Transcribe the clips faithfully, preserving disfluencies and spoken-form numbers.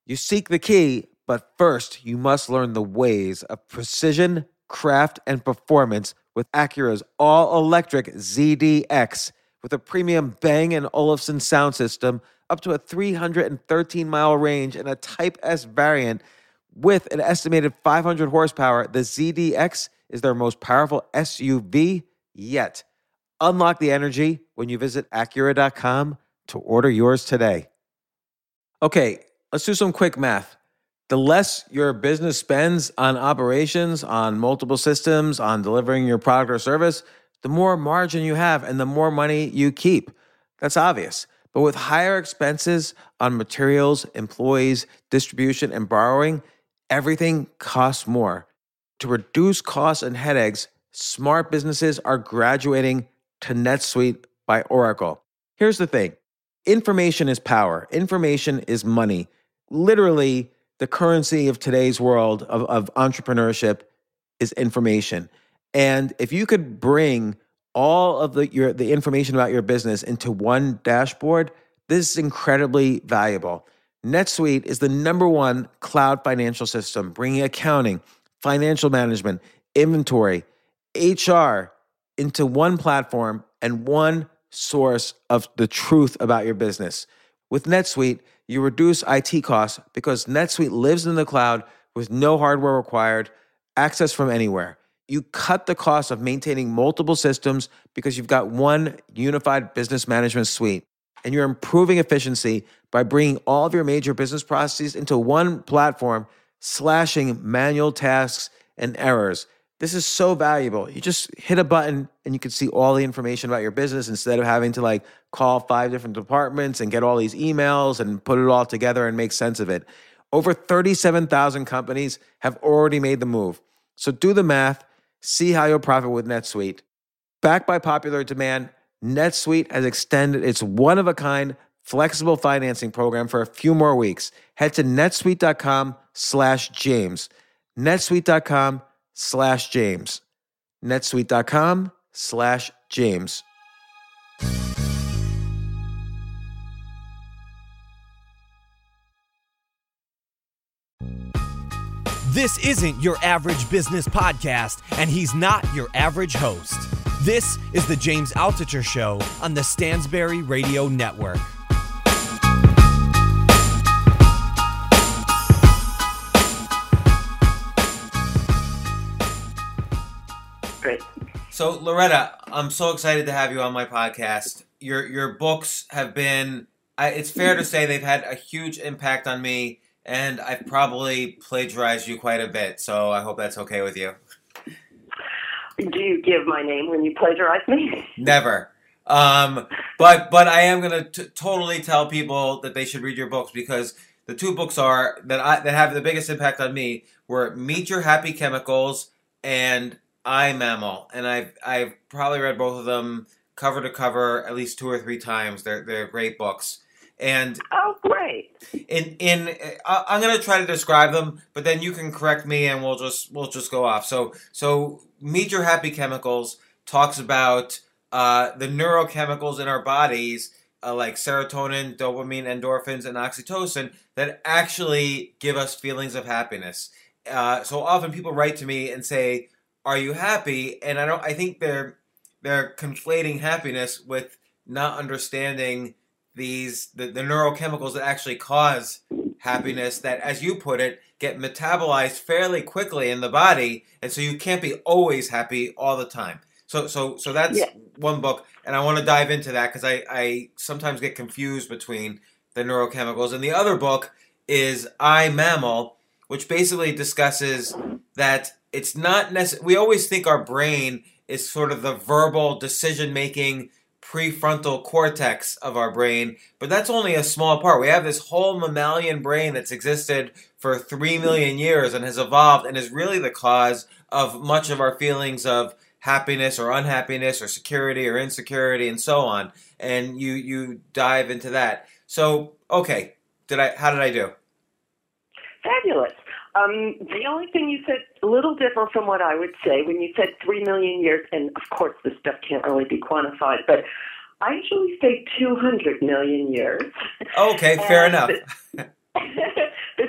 You seek the key, but first you must learn the ways of precision, craft, and performance with Acura's all-electric Z D X. With a premium Bang and Olufsen sound system, up to a three hundred thirteen mile range, and a Type S variant with an estimated five hundred horsepower, the Z D X is their most powerful S U V yet. Unlock the energy when you visit Acura dot com to order yours today. Okay, let's do some quick math. The less your business spends on operations, on multiple systems, on delivering your product or service, the more margin you have and the more money you keep. That's obvious. But with higher expenses on materials, employees, distribution, and borrowing, everything costs more. To reduce costs and headaches, smart businesses are graduating to NetSuite by Oracle. Here's the thing. Information is power. Information is money. Literally, the currency of today's world of, of entrepreneurship is information. And if you could bring all of the your the information about your business into one dashboard, this is incredibly valuable. NetSuite is the number one cloud financial system, bringing accounting, financial management, inventory, H R into one platform and one source of the truth about your business. With NetSuite, you reduce I T costs because NetSuite lives in the cloud with no hardware required, access from anywhere. You cut the cost of maintaining multiple systems because you've got one unified business management suite. And you're improving efficiency by bringing all of your major business processes into one platform, slashing manual tasks and errors. This is so valuable. You just hit a button and you can see all the information about your business instead of having to like call five different departments and get all these emails and put it all together and make sense of it. Over thirty-seven thousand companies have already made the move. So do the math, see how you'll profit with NetSuite. Backed by popular demand, NetSuite has extended its one-of-a-kind flexible financing program for a few more weeks. Head to netsuite.com slash James. netsuite.com slash James. netsuite.com slash James. This isn't your average business podcast, and he's not your average host. This is the James Altucher Show on the Stansberry Radio Network. Great. So, Loretta, I'm so excited to have you on my podcast. Your your books have been, I, it's fair to say they've had a huge impact on me, and I've probably plagiarized you quite a bit, so I hope that's okay with you. Do you give my name when you plagiarize me? Never. Um, but but I am going to totally tell people that they should read your books, because the two books are that I that have the biggest impact on me were Meet Your Happy Chemicals and I, Mammal. And I've, I've probably read both of them cover to cover at least two or three times. They're, they're great books. And oh, great! In in uh, I'm gonna try to describe them, but then you can correct me, and we'll just we'll just go off. So so Meet Your Happy Chemicals talks about uh, the neurochemicals in our bodies, uh, like serotonin, dopamine, endorphins, and oxytocin, that actually give us feelings of happiness. Uh, so often people write to me and say, "Are you happy?" And I don't. I think they're they're conflating happiness with not understanding these the, the neurochemicals that actually cause happiness, that, as you put it, get metabolized fairly quickly in the body, and so you can't be always happy all the time. So so so that's yeah. one book, and I want to dive into that because I, I sometimes get confused between the neurochemicals. And the other book is I, Mammal, which basically discusses that it's not necessary. We always think our brain is sort of the verbal decision-making prefrontal cortex of our brain, but that's only a small part. We have this whole mammalian brain that's existed for three million years and has evolved and is really the cause of much of our feelings of happiness or unhappiness or security or insecurity and so on. And you you dive into that. So, okay, did I? How did I do? Fabulous. Um, the only thing you said, a little different from what I would say, when you said three million years, and of course this stuff can't really be quantified, but I usually say two hundred million years. Okay, fair enough. The, the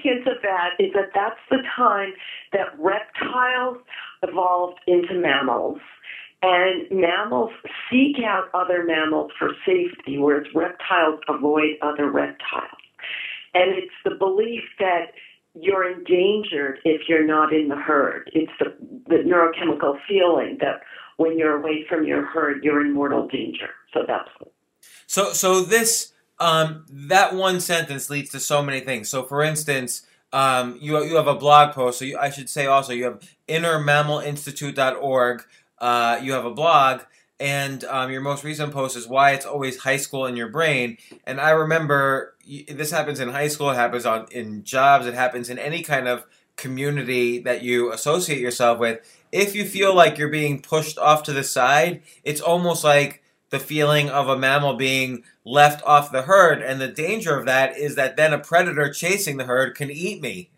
significance of that is that that's the time that reptiles evolved into mammals. And mammals seek out other mammals for safety, whereas reptiles avoid other reptiles. And it's the belief that you're endangered if you're not in the herd. It's the, the neurochemical feeling that when you're away from your herd, you're in mortal danger. So that's what. So, so this, um, that one sentence leads to so many things. So, for instance, um, you you have a blog post. So, you, I should say also you have inner mammal institute dot org. Uh, you have a blog, and um, your most recent post is why it's always high school in your brain. And I remember this happens in high school. It happens on in jobs. It happens in any kind of community that you associate yourself with. If you feel like you're being pushed off to the side, it's almost like the feeling of a mammal being left off the herd, and the danger of that is that then a predator chasing the herd can eat me.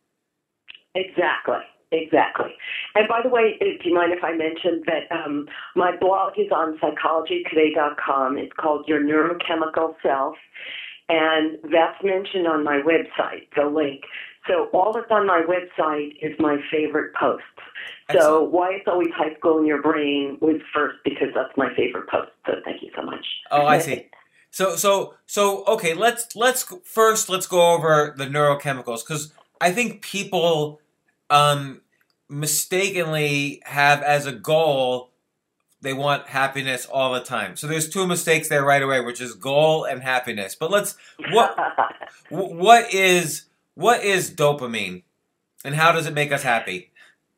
Exactly, exactly. And by the way, do you mind if I mention that um, my blog is on psychology today dot com. It's called Your Neurochemical Self, and that's mentioned on my website, the link. So all that's on my website is my favorite posts. So Excellent. Why It's Always High School in Your Brain was first because that's my favorite post. So thank you so much. Oh, I see. So, so, so, okay. Let's let's first let's go over the neurochemicals, because I think people um, mistakenly have as a goal they want happiness all the time. So there's two mistakes there right away, which is goal and happiness. But let's what what is what is dopamine, and how does it make us happy?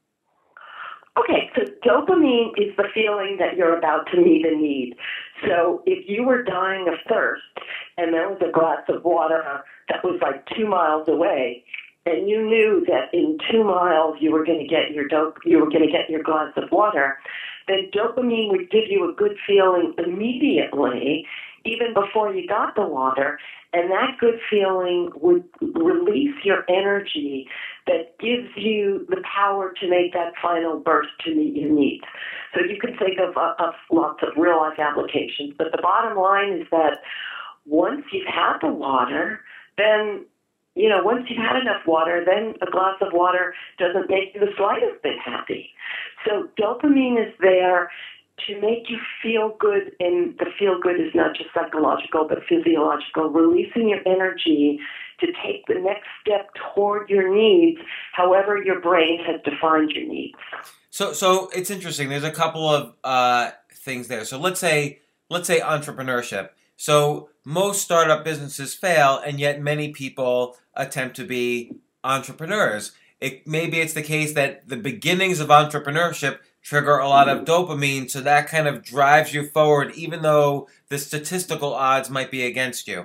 Okay, so dopamine is the feeling that you're about to meet a need. So if you were dying of thirst and there was a glass of water that was like two miles away, and you knew that in two miles you were going to get your dope, you were going to get your glass of water, then dopamine would give you a good feeling immediately, even before you got the water, and that good feeling would release your energy that gives you the power to make that final burst to meet your needs. So you can think of, uh, of lots of real-life applications, but the bottom line is that once you've had the water, then, you know, once you've had enough water, then a glass of water doesn't make you the slightest bit happy. So dopamine is there to make you feel good, and the feel good is not just psychological but physiological, releasing your energy to take the next step toward your needs, however your brain has defined your needs. So, so it's interesting. There's a couple of uh, things there. So let's say, let's say entrepreneurship. So most startup businesses fail, and yet many people attempt to be entrepreneurs. It, maybe it's the case that the beginnings of entrepreneurship trigger a lot of dopamine, so that kind of drives you forward, even though the statistical odds might be against you.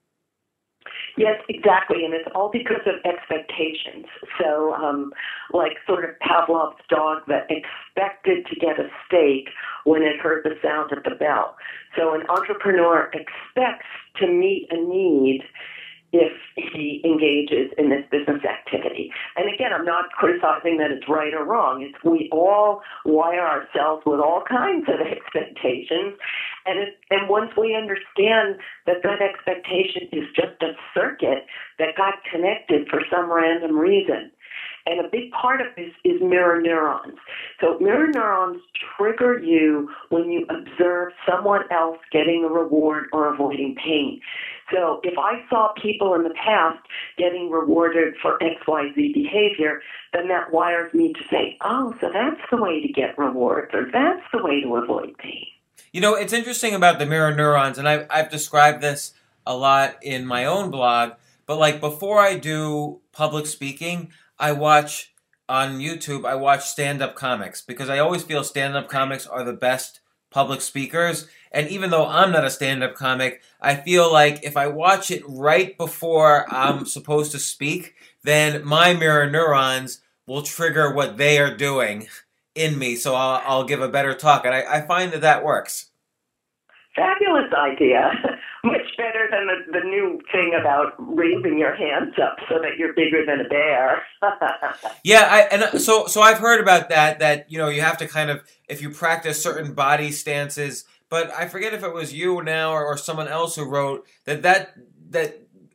Yes, exactly, and it's all because of expectations. So, um, like sort of Pavlov's dog that expected to get a steak when it heard the sound of the bell. So an entrepreneur expects to meet a need if he engages in this business activity. And again, I'm not criticizing that it's right or wrong. It's we all wire ourselves with all kinds of expectations. And it, and once we understand that that expectation is just a circuit that got connected for some random reason. And a big part of this is mirror neurons. So mirror neurons trigger you when you observe someone else getting a reward or avoiding pain. So if I saw people in the past getting rewarded for X Y Z behavior, then that wires me to say, oh, so that's the way to get rewards, or that's the way to avoid pain. You know, it's interesting about the mirror neurons, and I've, I've described this a lot in my own blog, but like before I do public speaking, I watch on YouTube, I watch stand-up comics, because I always feel stand-up comics are the best public speakers. And even though I'm not a stand-up comic, I feel like if I watch it right before I'm supposed to speak, then my mirror neurons will trigger what they are doing in me, so I'll, I'll give a better talk. And I, I find that that works. Fabulous idea. Much better than the, the new thing about raising your hands up so that you're bigger than a bear. Yeah, I, and so so I've heard about that, that, you know, you have to kind of, if you practice certain body stances, but I forget if it was you now or, or someone else who wrote that that, that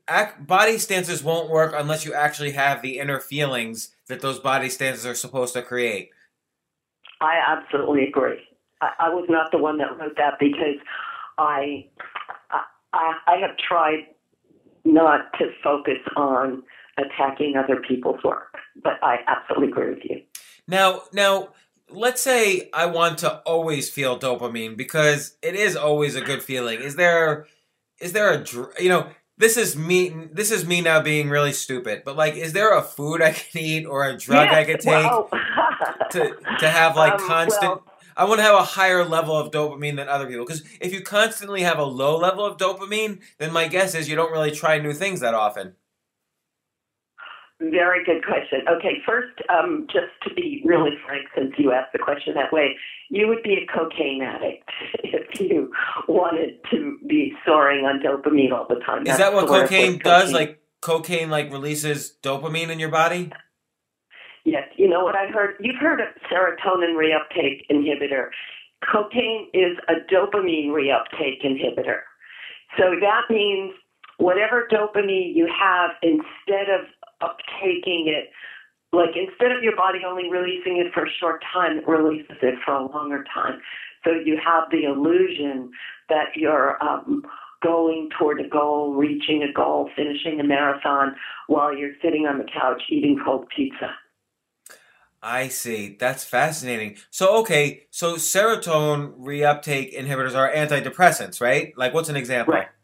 ac- body stances won't work unless you actually have the inner feelings that those body stances are supposed to create. I absolutely agree. I, I was not the one that wrote that because I, I, I have tried not to focus on attacking other people's work, but I absolutely agree with you. Now, now, let's say I want to always feel dopamine because it is always a good feeling. Is there, is there a, dr- you know, this is me, this is me now being really stupid, but like, is there a food I can eat or a drug yes, I can take well, to, to have like um, constant, well, I want to have a higher level of dopamine than other people. Because if you constantly have a low level of dopamine, then my guess is you don't really try new things that often. Very good question. Okay, first, um, just to be really frank, since you asked the question that way, you would be a cocaine addict if you wanted to be soaring on dopamine all the time. Is That's that what sort of cocaine what does? cocaine- Like cocaine, like releases dopamine in your body? Yes, you know what I heard? You've heard of serotonin reuptake inhibitor. Cocaine is a dopamine reuptake inhibitor. So that means whatever dopamine you have, instead of uptaking it, like instead of your body only releasing it for a short time, it releases it for a longer time. So you have the illusion that you're um, going toward a goal, reaching a goal, finishing a marathon while you're sitting on the couch eating cold pizza. I see. That's fascinating. So, okay, so serotonin reuptake inhibitors are antidepressants, right? Like, what's an example? Right.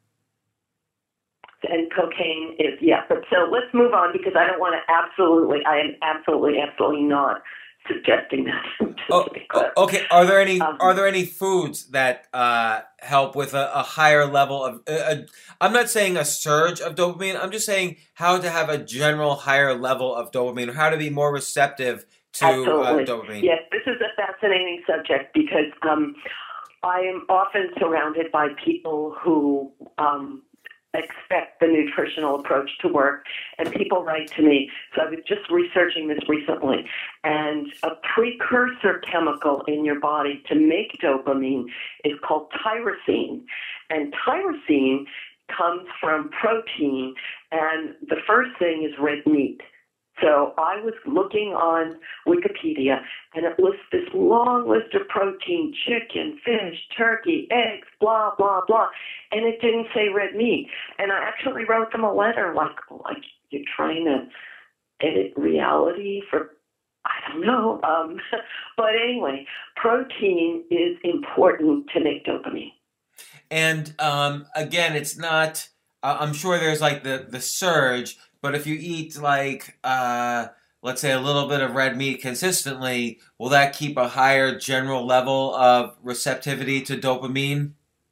And cocaine is, yeah. But so let's move on because I don't want to absolutely, I am absolutely, absolutely not suggesting that. Oh, oh, okay. Are there any Um, are there any foods that uh, help with a, a higher level of? Uh, a, I'm not saying a surge of dopamine. I'm just saying how to have a general higher level of dopamine, or how to be more receptive to uh, dopamine. Yes, this is a fascinating subject because um, I am often surrounded by people who um, expect the nutritional approach to work, and people write to me. So I was just researching this recently, and a precursor chemical in your body to make dopamine is called tyrosine, and tyrosine comes from protein, and the first thing is red meat. So I was looking on Wikipedia, and it lists this long list of protein: chicken, fish, turkey, eggs, blah, blah, blah. And it didn't say red meat. And I actually wrote them a letter, like, like you're trying to edit reality for, I don't know. Um, but anyway, protein is important to make dopamine. And um, again, it's not, uh, I'm sure there's like the, the surge, but if you eat like, uh, let's say a little bit of red meat consistently, will that keep a higher general level of receptivity to dopamine?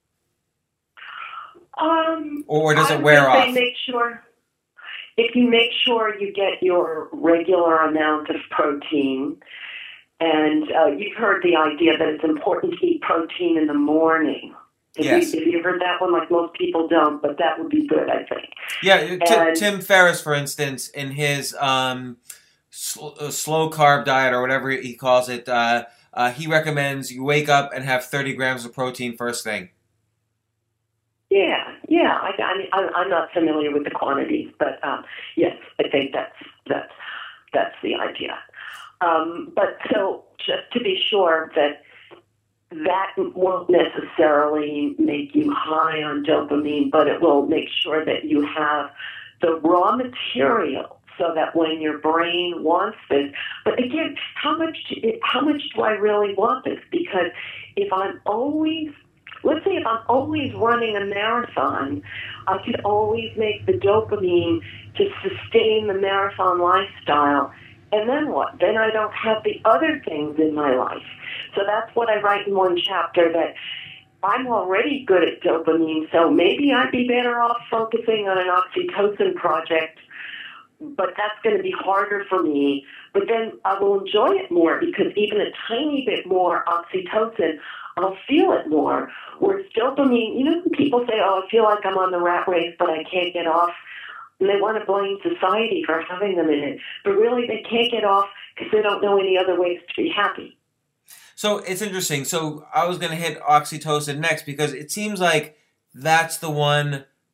Um, or does I it would wear say off? Make sure, if you make sure you get your regular amount of protein, and uh, you've heard the idea that it's important to eat protein in the morning. If Yes. you, if you heard that one, like most people don't, but that would be good, I think. Yeah, T- And- Tim Ferriss, for instance, in his um, sl- uh, slow carb diet or whatever he calls it, uh, uh, he recommends you wake up and have thirty grams of protein first thing. Yeah, yeah. I, I mean, I, I'm not familiar with the quantities, but um, yes, I think that's that's that's the idea. Um, but so, just to be sure that that won't necessarily make you high on dopamine, but it will make sure that you have the raw material so that when your brain wants this. But again, how much how much do I really want this? Because if I'm always Let's say if I'm always running a marathon, I could always make the dopamine to sustain the marathon lifestyle. And then what? Then I don't have the other things in my life. So that's what I write in one chapter, that I'm already good at dopamine, so maybe I'd be better off focusing on an oxytocin project, but that's going to be harder for me. But then I will enjoy it more because even a tiny bit more oxytocin, I'll feel it more. Whereas dopamine, you know, when people say, oh, I feel like I'm on the rat race, but I can't get off. And they want to blame society for having them in it. But really, they can't get off because they don't know any other ways to be happy. So it's interesting. So I was going to hit oxytocin next because it seems like that's the one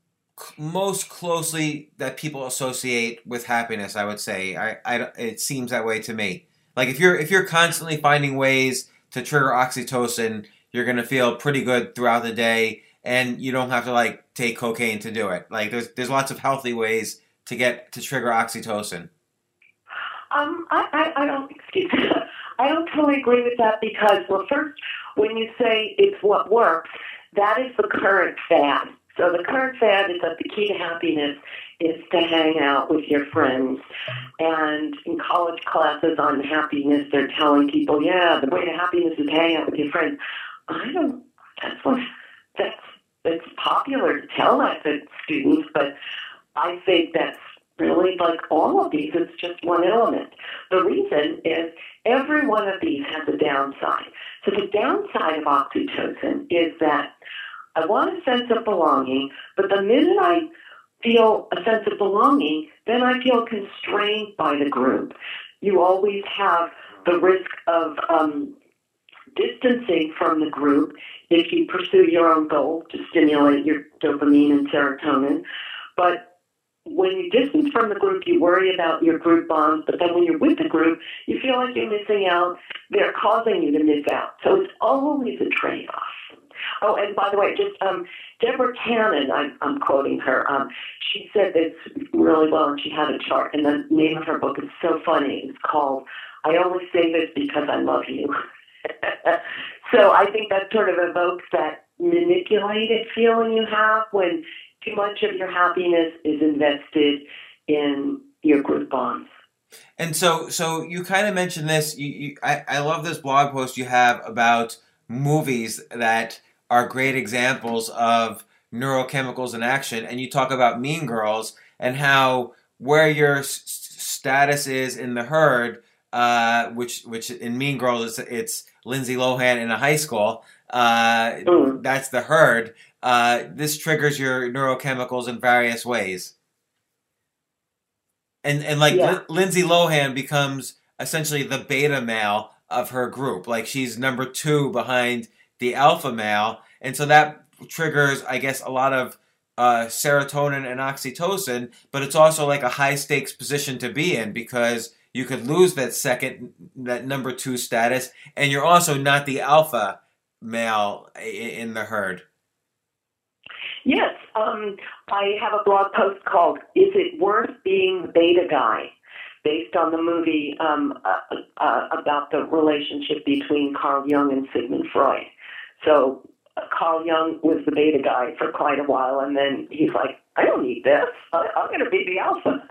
most closely that people associate with happiness, I would say. I, I, it seems that way to me. Like if you're if you're constantly finding ways to trigger oxytocin, you're gonna feel pretty good throughout the day, and you don't have to like take cocaine to do it. Like there's there's lots of healthy ways to get to trigger oxytocin. Um, I, I, I don't excuse me. I don't totally agree with that because, well, first, when you say it's what works, that is the current fad. So the current fad is that the key to happiness is to hang out with your friends. And in college classes on happiness, they're telling people, yeah, the way to happiness is to hang out with your friends. I don't, that's what, that's, it's popular to tell that to students, but I think that's really like all of these, it's just one element. The reason is every one of these has a downside. So the downside of oxytocin is that I want a sense of belonging, but the minute I feel a sense of belonging, then I feel constrained by the group. You always have the risk of um, distancing from the group if you pursue your own goal to stimulate your dopamine and serotonin. But when you distance from the group, you worry about your group bonds, but then when you're with the group, you feel like you're missing out. They're causing you to miss out. So it's always a trade-off. Oh, and by the way, just um, Deborah Tannen, I'm, I'm quoting her, um, she said this really well, and she had a chart, and the name of her book is so funny. It's called, I Only Say This Because I Love You. So I think that sort of evokes that manipulated feeling you have when too much of your happiness is invested in your group bonds. And so, so you kind of mentioned this. You, you, I, I love this blog post you have about movies that are great examples of neurochemicals in action. And you talk about Mean Girls and how where your s- status is in the herd, uh, which which in Mean Girls it's, it's Lindsay Lohan in a high school. Uh, mm. That's the herd. Uh, this triggers your neurochemicals in various ways. And and like yeah. L- Lindsay Lohan becomes essentially the beta male of her group. Like she's number two behind the alpha male. And so that triggers, I guess, a lot of uh, serotonin and oxytocin, but it's also like a high stakes position to be in because you could lose that second, that number two status, and you're also not the alpha male in the herd. Yes, um, I have a blog post called "Is It Worth Being the Beta Guy?" based on the movie um, uh, uh, about the relationship between Carl Jung and Sigmund Freud. So uh, Carl Jung was the beta guy for quite a while, and then he's like, I don't need this. I, I'm going to be the alpha.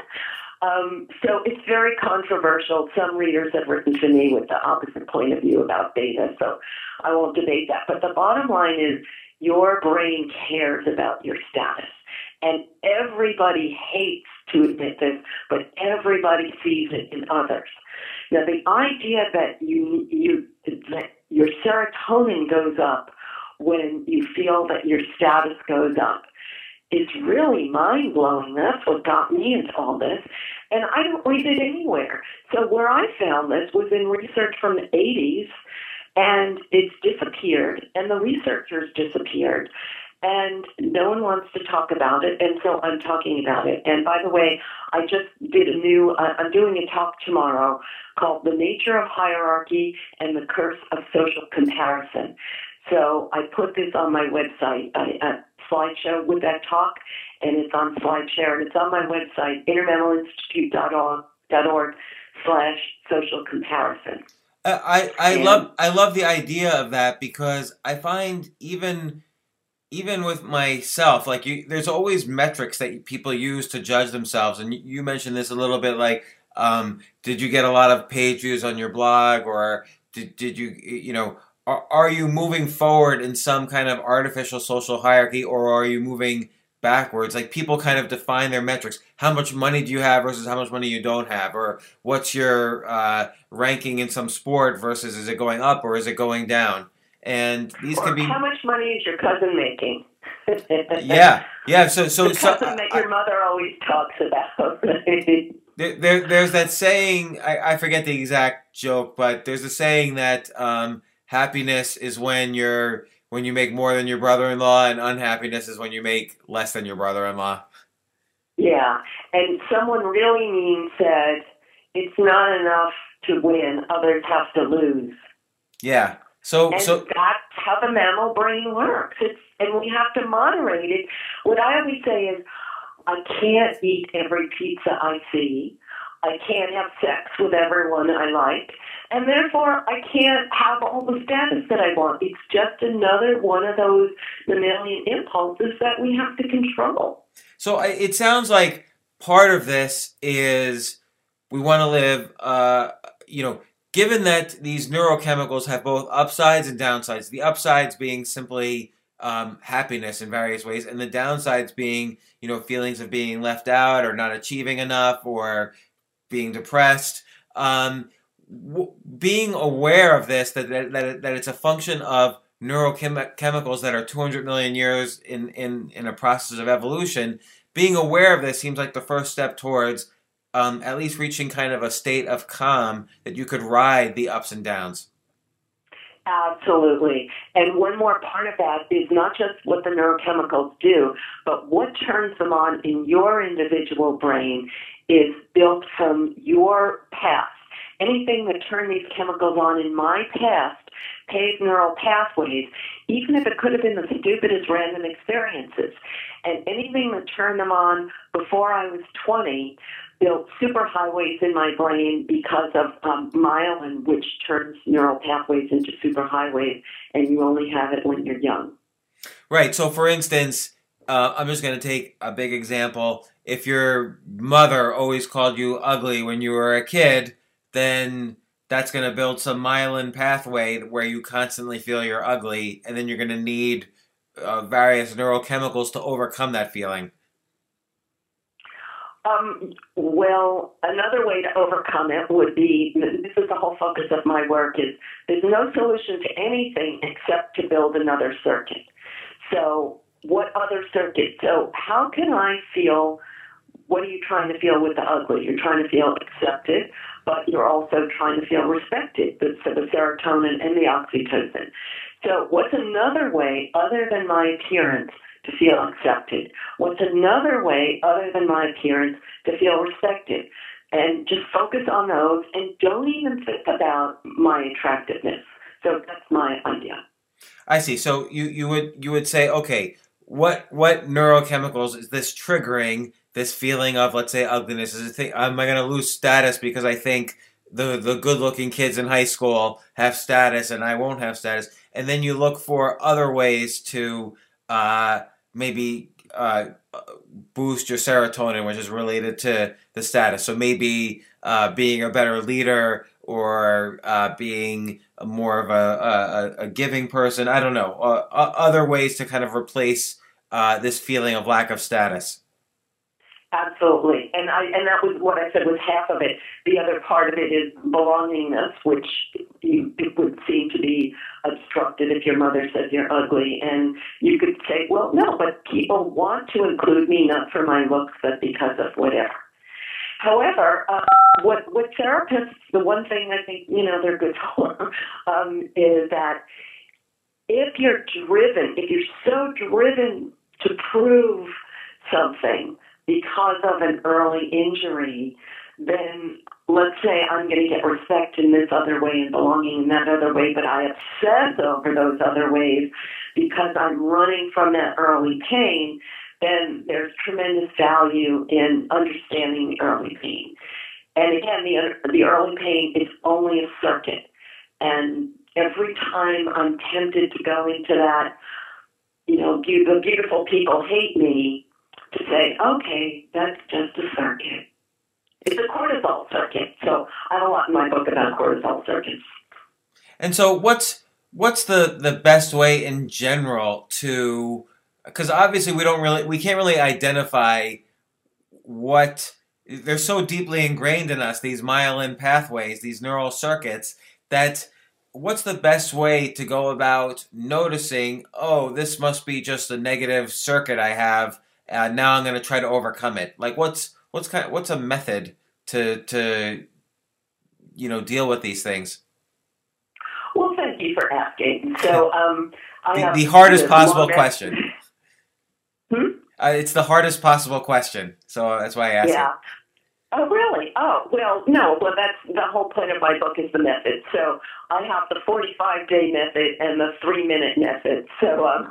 um, so it's very controversial. Some readers have written to me with the opposite point of view about beta, so I won't debate that. But the bottom line is your brain cares about your status. And everybody hates to admit this, but everybody sees it in others. Now, the idea that you you that your serotonin goes up when you feel that your status goes up is really mind-blowing. That's what got me into all this. And I don't read it anywhere. So where I found this was in research from the eighties, and it's disappeared, and the researchers disappeared. And no one wants to talk about it, and so I'm talking about it. And by the way, I just did a new, uh, I'm doing a talk tomorrow called The Nature of Hierarchy and the Curse of Social Comparison. So I put this on my website, uh, a slideshow with that talk, and it's on SlideShare, and it's on my website, intermentalinstitute dot org slash social comparison. I, I, I love I love the idea of that because I find even... Even with myself, like you, there's always metrics that people use to judge themselves. And you mentioned this a little bit, like, um, did you get a lot of page views on your blog, or did did you, you know, are, are you moving forward in some kind of artificial social hierarchy, or are you moving backwards? Like people kind of define their metrics. How much money do you have versus how much money you don't have, or what's your uh, ranking in some sport versus is it going up or is it going down? And these or can be. How much money is your cousin making? yeah, yeah. So, so, the so. cousin that your I, mother always talks about. there, there, there's that saying. I, I forget the exact joke, but there's a saying that um, happiness is when you're when you make more than your brother-in-law, and unhappiness is when you make less than your brother-in-law. Yeah, and someone really mean said, it's not enough to win, others have to lose. Yeah. So, and so that's how the mammal brain works. It's, and we have to moderate it. What I always say is, I can't eat every pizza I see. I can't have sex with everyone I like. And therefore, I can't have all the status that I want. It's just another one of those mammalian impulses that we have to control. So it sounds like part of this is we want to live, uh, you know, given that these neurochemicals have both upsides and downsides, the upsides being simply um, happiness in various ways, and the downsides being, you know, feelings of being left out or not achieving enough or being depressed. Um, w- being aware of this, that, that, that, that it's a function of neurochemicals that are two hundred million years in, in, in a process of evolution, being aware of this seems like the first step towards um, at least reaching kind of a state of calm that you could ride the ups and downs. Absolutely. And one more part of that is not just what the neurochemicals do, but what turns them on in your individual brain is built from your past. Anything that turned these chemicals on in my past paved neural pathways, even if it could have been the stupidest random experiences. And anything that turned them on before I was twenty built superhighways in my brain because of um, myelin, which turns neural pathways into superhighways, and you only have it when you're young. Right. So, for instance, uh, I'm just going to take a big example. If your mother always called you ugly when you were a kid, then that's going to build some myelin pathway where you constantly feel you're ugly, and then you're going to need uh, various neurochemicals to overcome that feeling. Um, well, another way to overcome it would be, this is the whole focus of my work, is there's no solution to anything except to build another circuit. So what other circuit? So how can I feel, what are you trying to feel with the ugly? You're trying to feel accepted, but you're also trying to feel respected, so the serotonin and the oxytocin. So what's another way other than my appearance to feel accepted? What's another way other than my appearance to feel respected? And just focus on those and don't even think about my attractiveness. So that's my idea. I see. So you, you would you would say, okay, what what neurochemicals is this triggering this feeling of, let's say, ugliness? Is it think, am I going to lose status because I think the the good-looking kids in high school have status and I won't have status? And then you look for other ways to uh, maybe uh, boost your serotonin, which is related to the status. So maybe uh, being a better leader or uh, being more of a, a, a giving person. I don't know. Uh, other ways to kind of replace uh, this feeling of lack of status. Absolutely. And I and that was what I said was half of it. The other part of it is belongingness, which you, it would seem to be obstructed if your mother says you're ugly. And you could say, well, no, but people want to include me not for my looks, but because of whatever. However, uh, what, what therapists, the one thing I think, you know, they're good for, um, is that if you're driven, if you're so driven to prove something because of an early injury, then let's say I'm going to get respect in this other way and belonging in that other way, but I obsess over those other ways because I'm running from that early pain, then there's tremendous value in understanding the early pain. And again, the, the early pain is only a circuit. And every time I'm tempted to go into that, you know, the beautiful people hate me, to say, okay, that's just a circuit. It's a cortisol circuit. So I have a lot in my book about cortisol circuits. And so what's what's the, the best way in general to, because obviously we don't really, we can't really identify what, they're so deeply ingrained in us, these myelin pathways, these neural circuits, that what's the best way to go about noticing, oh, this must be just a negative circuit I have, Uh, now I'm going to try to overcome it. Like, what's what's kind of, what's a method to to you know deal with these things? Well, thank you for asking. So um, I the, have the hardest the possible longest- question. hmm? Uh, it's the hardest possible question, so that's why I asked Yeah. it. Oh, really? Oh, well, no. Well, that's the whole point of my book is the method. So I have the forty-five day method and the three-minute method. So, um,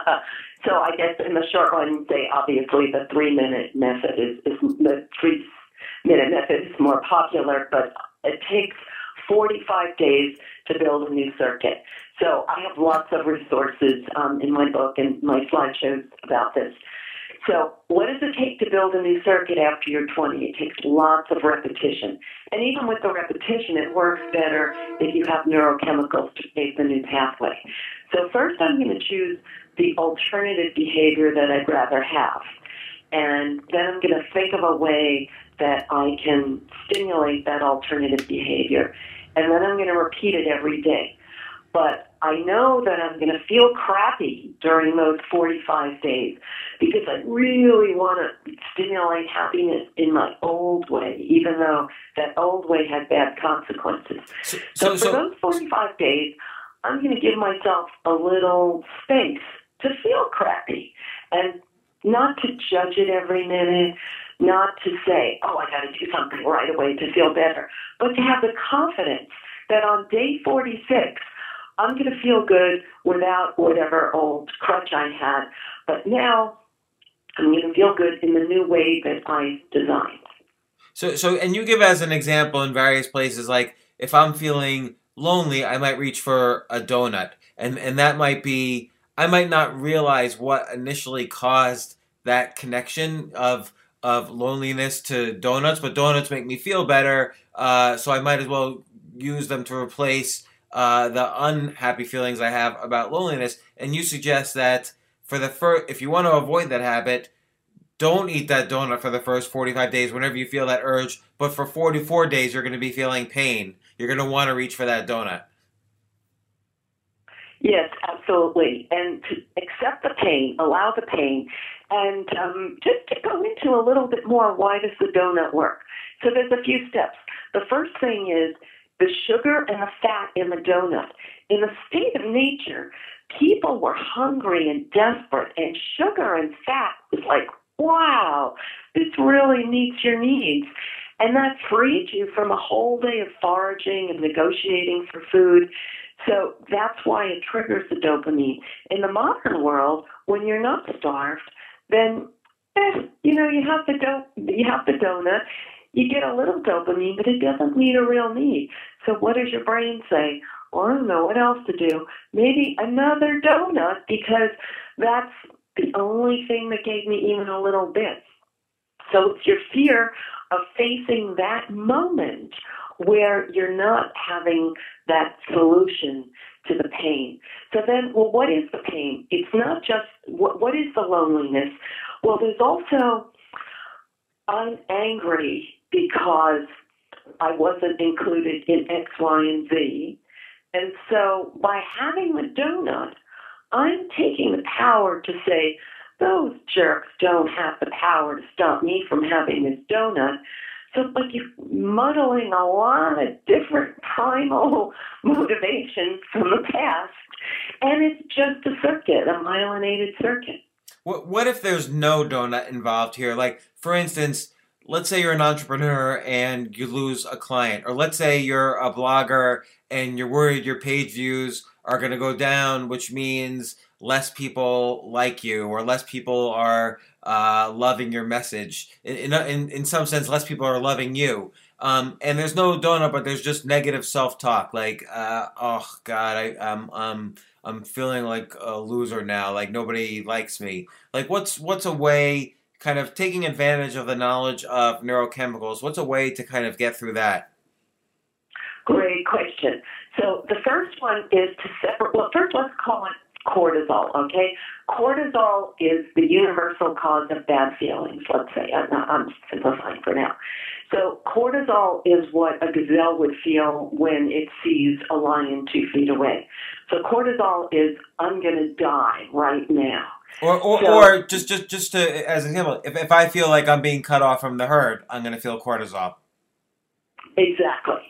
so I guess in the short run, say obviously the three-minute method is, is the three-minute method is more popular, but it takes forty-five days to build a new circuit. So I have lots of resources um, in my book and my slideshows about this. So what does it take to build a new circuit after you're twenty? It takes lots of repetition. And even with the repetition, it works better if you have neurochemicals to create the new pathway. So first I'm going to choose the alternative behavior that I'd rather have. And then I'm going to think of a way that I can stimulate that alternative behavior. And then I'm going to repeat it every day. But I know that I'm going to feel crappy during those forty-five days because I really want to stimulate happiness in my old way, even though that old way had bad consequences. So, So, so, for so those forty-five days, I'm going to give myself a little space to feel crappy and not to judge it every minute, not to say, oh, I got to do something right away to feel better, but to have the confidence that on day forty-six, I'm going to feel good without whatever old crutch I had, but now I'm going to feel good in the new way that I designed. So, so, and you give as an example in various places, like if I'm feeling lonely, I might reach for a donut, and and that might be, I might not realize what initially caused that connection of of loneliness to donuts, but donuts make me feel better, uh, so I might as well use them to replace uh, the unhappy feelings I have about loneliness. And you suggest that for the first, if you want to avoid that habit, don't eat that donut for the first forty-five days whenever you feel that urge, but for forty-four days you're going to be feeling pain. You're going to want to reach for that donut. Yes, absolutely. And to accept the pain, allow the pain, and um, just to go into a little bit more, why does the donut work? So there's a few steps. The first thing is the sugar and the fat in the donut. In the state of nature, people were hungry and desperate, and sugar and fat was like, wow, this really meets your needs. And that freed you from a whole day of foraging and negotiating for food. So that's why it triggers the dopamine. In the modern world, when you're not starved, then eh, you know you have the do- you have the donut. You get a little dopamine, but it doesn't meet a real need. So what does your brain say? Well, I don't know what else to do. Maybe another donut, because that's the only thing that gave me even a little bit. So it's your fear of facing that moment where you're not having that solution to the pain. So then, well, what is the pain? It's not just, what, what is the loneliness? Well, there's also, I'm angry because I wasn't included in X, Y, and Z. And so by having the donut, I'm taking the power to say, those jerks don't have the power to stop me from having this donut. So it's like you're muddling a lot of different primal motivations from the past, and it's just a circuit, a myelinated circuit. What What if there's no donut involved here? Like, for instance, let's say you're an entrepreneur and you lose a client, or let's say you're a blogger and you're worried your page views are going to go down, which means less people like you, or less people are uh, loving your message. In, in in some sense, less people are loving you. Um, and there's no donut, but there's just negative self-talk. Like, uh, oh God, I, I'm um I'm feeling like a loser now. Like nobody likes me. Like, what's what's a way, kind of taking advantage of the knowledge of neurochemicals? What's a way to kind of get through that? Great question. So the first one is to separate. Well, first let's call it cortisol, okay? Cortisol is the universal cause of bad feelings, let's say. I'm, I'm simplifying for now. So cortisol is what a gazelle would feel when it sees a lion two feet away. So cortisol is, I'm going to die right now. Or or, so, or just, just, just to, as an example, if, if I feel like I'm being cut off from the herd, I'm going to feel cortisol. Exactly.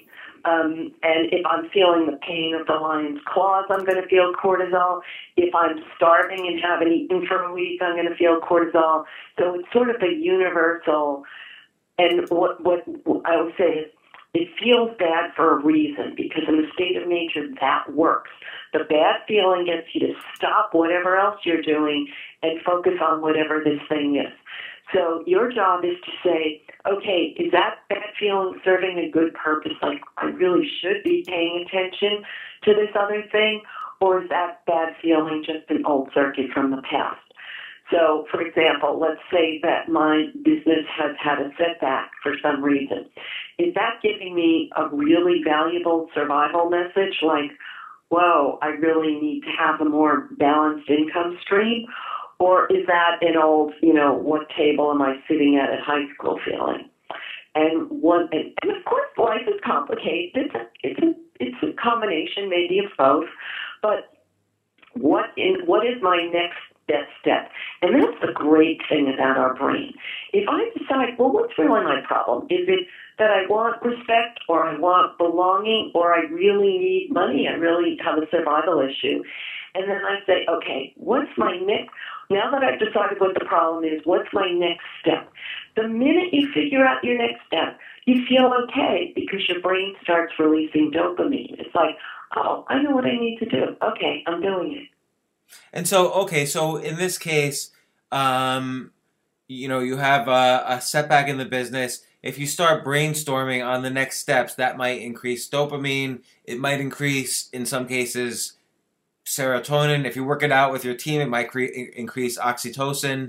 Um, and if I'm feeling the pain of the lion's claws, I'm going to feel cortisol. If I'm starving and haven't eaten for a week, I'm going to feel cortisol. So it's sort of a universal. And what, what I would say is it feels bad for a reason, because in the state of nature, that works. The bad feeling gets you to stop whatever else you're doing and focus on whatever this thing is. So your job is to say, okay, is that bad feeling serving a good purpose? Like, I really should be paying attention to this other thing? Or is that bad feeling just an old circuit from the past? So, for example, let's say that my business has had a setback for some reason. Is that giving me a really valuable survival message like, whoa, I really need to have a more balanced income stream? Or is that an old, you know, what table am I sitting at at high school feeling? And one, and, and of course, life is complicated. It's a, it's a, it's a combination maybe of both. But what in, what is my next best step? And that's the great thing about our brain. If I decide, well, what's really my problem? Is it that I want respect, or I want belonging, or I really need money, I really have a survival issue? And then I say, okay, what's my next, now that I've decided what the problem is, what's my next step? The minute you figure out your next step, you feel okay, because your brain starts releasing dopamine. It's like, oh, I know what I need to do. Okay, I'm doing it. And so, okay, so in this case, um, you know, you have a, a setback in the business. If you start brainstorming on the next steps, that might increase dopamine. It might increase, in some cases, serotonin. If you work it out with your team, it might cre- increase oxytocin.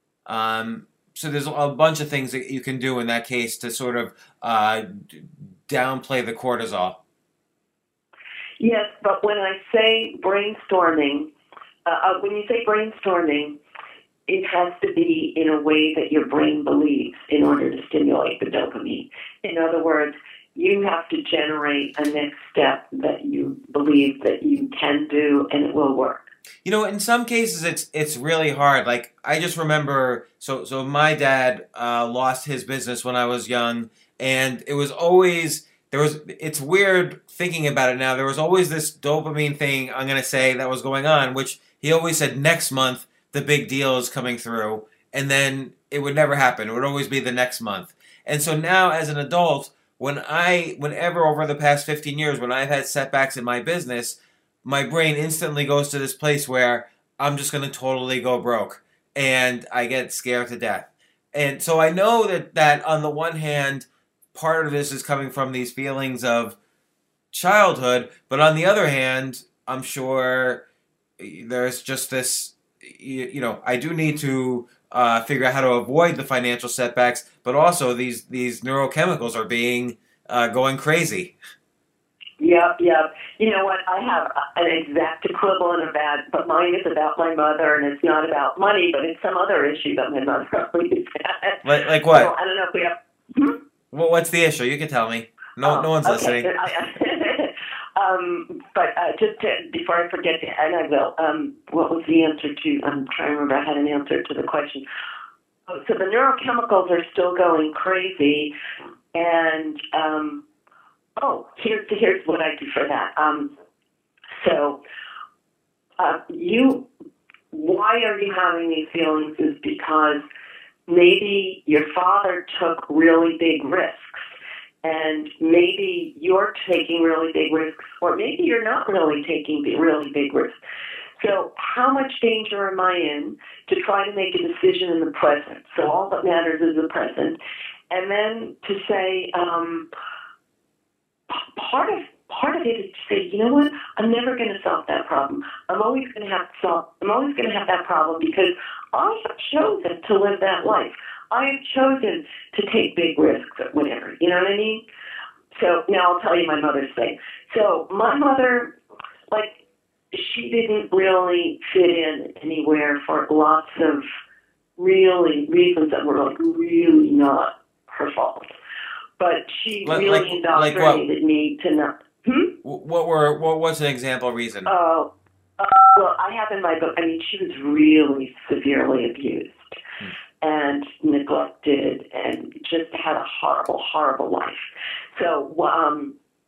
Um, so there's a bunch of things that you can do in that case to sort of uh, downplay the cortisol. Yes, but when I say brainstorming, uh, when you say brainstorming, it has to be in a way that your brain believes in order to stimulate the dopamine. In other words, you have to generate a next step that you believe that you can do and it will work. You know, in some cases, it's it's really hard. Like, I just remember, so so my dad uh, lost his business when I was young, and it was always, there was, it's weird thinking about it now, there was always this dopamine thing, I'm going to say, that was going on, which he always said, next month, the big deal is coming through, and then it would never happen. It would always be the next month. And so now, as an adult, when I, whenever over the past fifteen years, when I've had setbacks in my business, my brain instantly goes to this place where I'm just going to totally go broke, and I get scared to death. And so I know that, that on the one hand, part of this is coming from these feelings of childhood, but on the other hand, I'm sure there's just this, you, you know, I do need to uh, figure out how to avoid the financial setbacks, but also these, these neurochemicals are being, uh, going crazy. Yep, yep. You know what? I have an exact equivalent of that, but mine is about my mother, and it's not about money, but it's some other issue that my mother always had. Like, like what? So I don't know if we have... Hmm? Well, what's the issue? You can tell me. No, oh, no one's okay. listening. um, but uh, just to, before I forget, and I will, um, what was the answer to, I'm trying to remember, I had an answer to the question. Oh, so the neurochemicals are still going crazy, and... Um, Oh, here's here's what I do for that. Um, so, uh, you, why are you having these feelings? Is because maybe your father took really big risks, and maybe you're taking really big risks, or maybe you're not really taking really big risks. So, how much danger am I in to try to make a decision in the present? So, all that matters is the present, and then to say. Um, Part of part of it is to say, you know what? I'm never going to solve that problem. I'm always going to have to solve. I'm always going to have that problem because I have chosen to live that life. I have chosen to take big risks or whatever. You know what I mean? So now I'll tell you my mother's thing. So my mother, like, she didn't really fit in anywhere for lots of really reasons that were like really not her fault. But she like, really like, indoctrinated like me to not. Hmm? What were what was an example reason? Oh, uh, well, I have in my book. I mean, she was really severely abused hmm. and neglected, and just had a horrible, horrible life. So, um,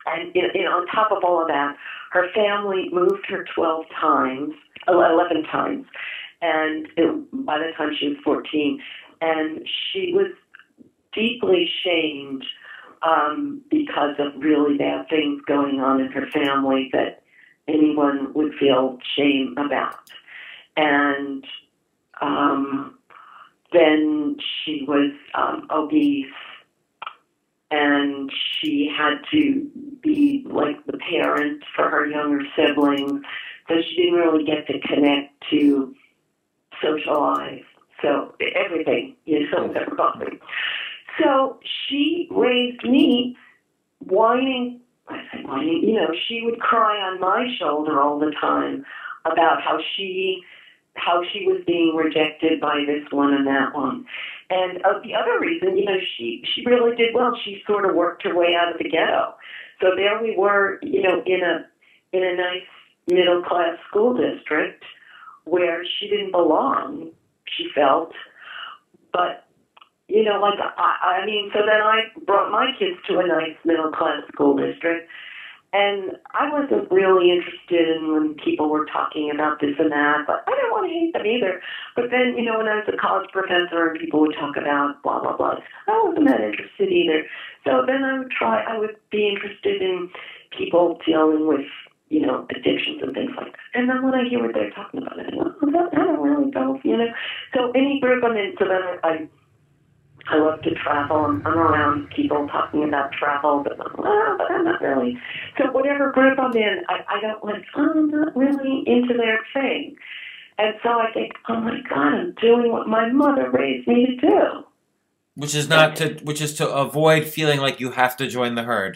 And you know, you know, on top of all of that, her family moved her twelve times, eleven times, and it, by the time she was fourteen, and she was deeply shamed um, because of really bad things going on in her family that anyone would feel shame about. And um, then she was um, obese, and she had to be like the parent for her younger siblings, so she didn't really get to connect to socialize. So everything, you know, everybody. So she raised me whining, I say whining, you know, she would cry on my shoulder all the time about how she, how she was being rejected by this one and that one. And uh, the other reason, you know, she, she really did well. She sort of worked her way out of the ghetto. So there we were, you know, in a, in a nice middle-class school district where she didn't belong, she felt. But, you know, like, I, I mean, so then I brought my kids to a nice middle-class school district, and I wasn't really interested in when people were talking about this and that, but I didn't want to hate them either. But then, you know, when I was a college professor and people would talk about blah, blah, blah, I wasn't that interested either. So then I would try, I would be interested in people dealing with, you know, addictions and things like that. And then when I hear what they're talking about, I go, oh, that, I don't really go, you know. So any group I'm in, so then I, I love to travel. I'm, I'm around people talking about travel, but, oh, but I'm not really. So whatever group I'm in, I, I don't like, oh, I'm not really into their thing. And so I think, oh my God, I'm doing what my mother raised me to do. Which is not to, which is to avoid feeling like you have to join the herd.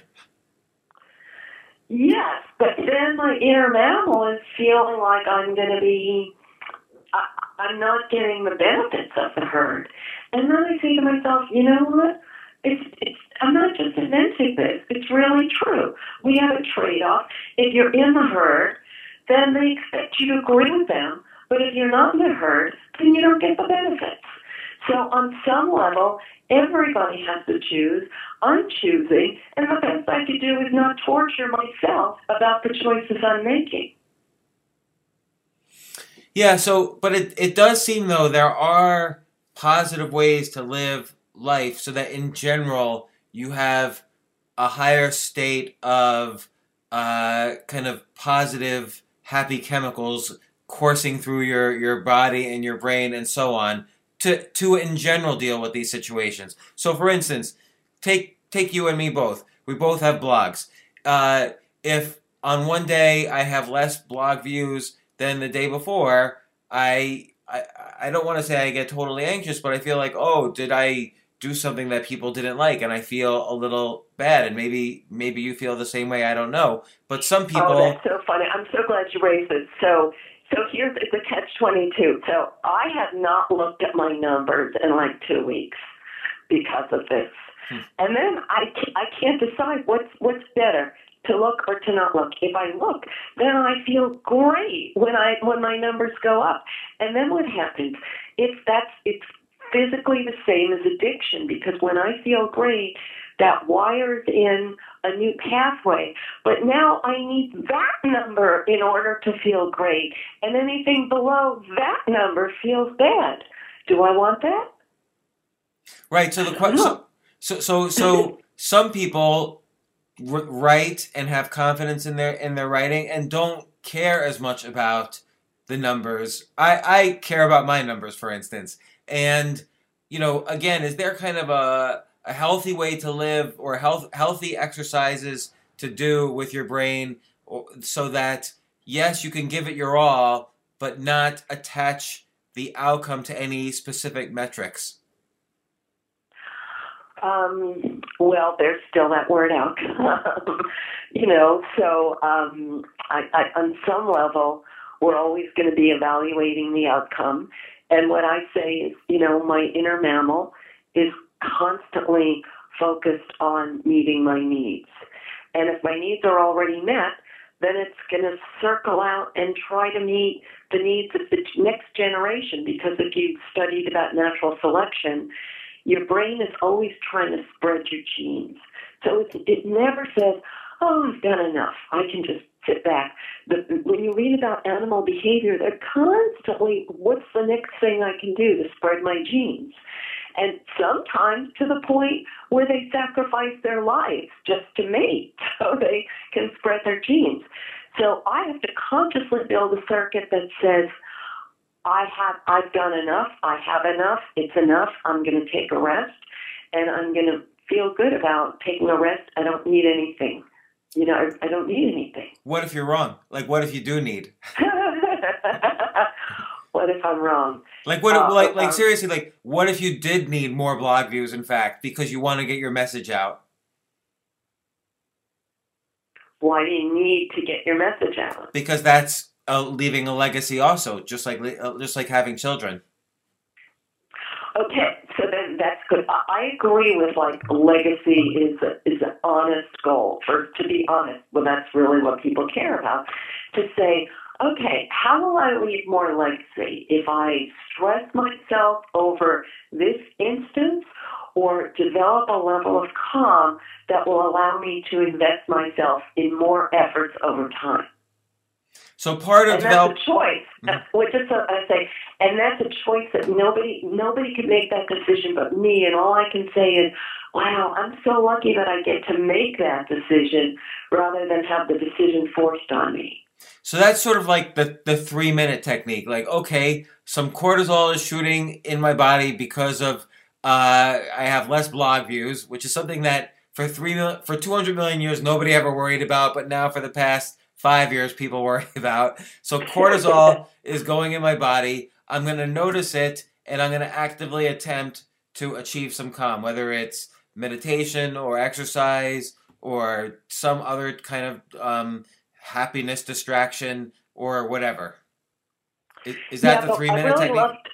Yes, but then my inner mammal is feeling like I'm going to be, I, I'm not getting the benefits of the herd. And then I say to myself, you know what? It's, it's, I'm not just inventing this. It's really true. We have a trade-off. If you're in the herd, then they expect you to agree with them. But if you're not in the herd, then you don't get the benefits. So on some level, everybody has to choose. I'm choosing, and the best I could do is not torture myself about the choices I'm making. Yeah, so, but it, it does seem, though, there are positive ways to live life so that in general you have a higher state of uh, kind of positive, happy chemicals coursing through your, your body and your brain and so on to, to in general deal with these situations. So, for instance, take take you and me both. We both have blogs. Uh, if on one day I have less blog views than the day before, I I, I don't want to say I get totally anxious, but I feel like, oh, did I do something that people didn't like? And I feel a little bad. And maybe maybe you feel the same way. I don't know. But some people... Oh, that's so funny. I'm so glad you raised this. So so here's it's a catch twenty-two. So I have not looked at my numbers in like two weeks because of this. Hmm. And then I, I can't decide what's what's better, to look or to not look. If I look, then I feel great when I when my numbers go up. And then what happens? It's that's it's physically the same as addiction, because when I feel great, that wires in a new pathway. But now I need that number in order to feel great, and anything below that number feels bad. Do I want that? Right. So the question. So so so some people write and have confidence in their in their writing and don't care as much about the numbers. I, I care about my numbers, for instance. And, you know, again, is there kind of a, a healthy way to live or health, healthy exercises to do with your brain so that, yes, you can give it your all, but not attach the outcome to any specific metrics? Um, well, there's still that word outcome, you know, so um, I, I, on some level, we're always going to be evaluating the outcome. And what I say is, you know, my inner mammal is constantly focused on meeting my needs. And if my needs are already met, then it's going to circle out and try to meet the needs of the next generation. Because if you've studied about natural selection, your brain is always trying to spread your genes. So it, it never says, oh, I've done enough. I can just sit back. The, when you read about animal behavior, they're constantly, what's the next thing I can do to spread my genes? And sometimes to the point where they sacrifice their lives just to mate so they can spread their genes. So I have to consciously build a circuit that says, I have, I've done enough, I have enough, it's enough, I'm going to take a rest, and I'm going to feel good about taking a rest. I don't need anything. You know, I, I don't need anything. What if you're wrong? Like, what if you do need? What if I'm wrong? Like, what? Uh, like, like um, seriously, like, what if you did need more blog views, in fact, because you want to get your message out? Why do you need to get your message out? Because that's uh, leaving a legacy also, just like uh, just like having children. Okay, so then that's good. I, I agree with, like, legacy is a, is an honest goal. For to be honest, well, that's really what people care about. To say, okay, how will I leave more legacy? If I stress myself over this instance, or develop a level of calm that will allow me to invest myself in more efforts over time. So part of and develop- that's a choice. Mm-hmm. Which is, a, I say, and that's a choice that nobody nobody can make that decision but me. And all I can say is, wow, I'm so lucky that I get to make that decision rather than have the decision forced on me. So that's sort of like the, the three minute technique. Like, okay, some cortisol is shooting in my body because of uh, I have less blog views, which is something that for three mil- for two hundred million years nobody ever worried about, but now for the past five years people worry about. So cortisol is going in my body. I'm going to notice it, and I'm going to actively attempt to achieve some calm, whether it's meditation or exercise or some other kind of um, happiness distraction or whatever. Is, is that yeah, the three minute I really technique? Loved,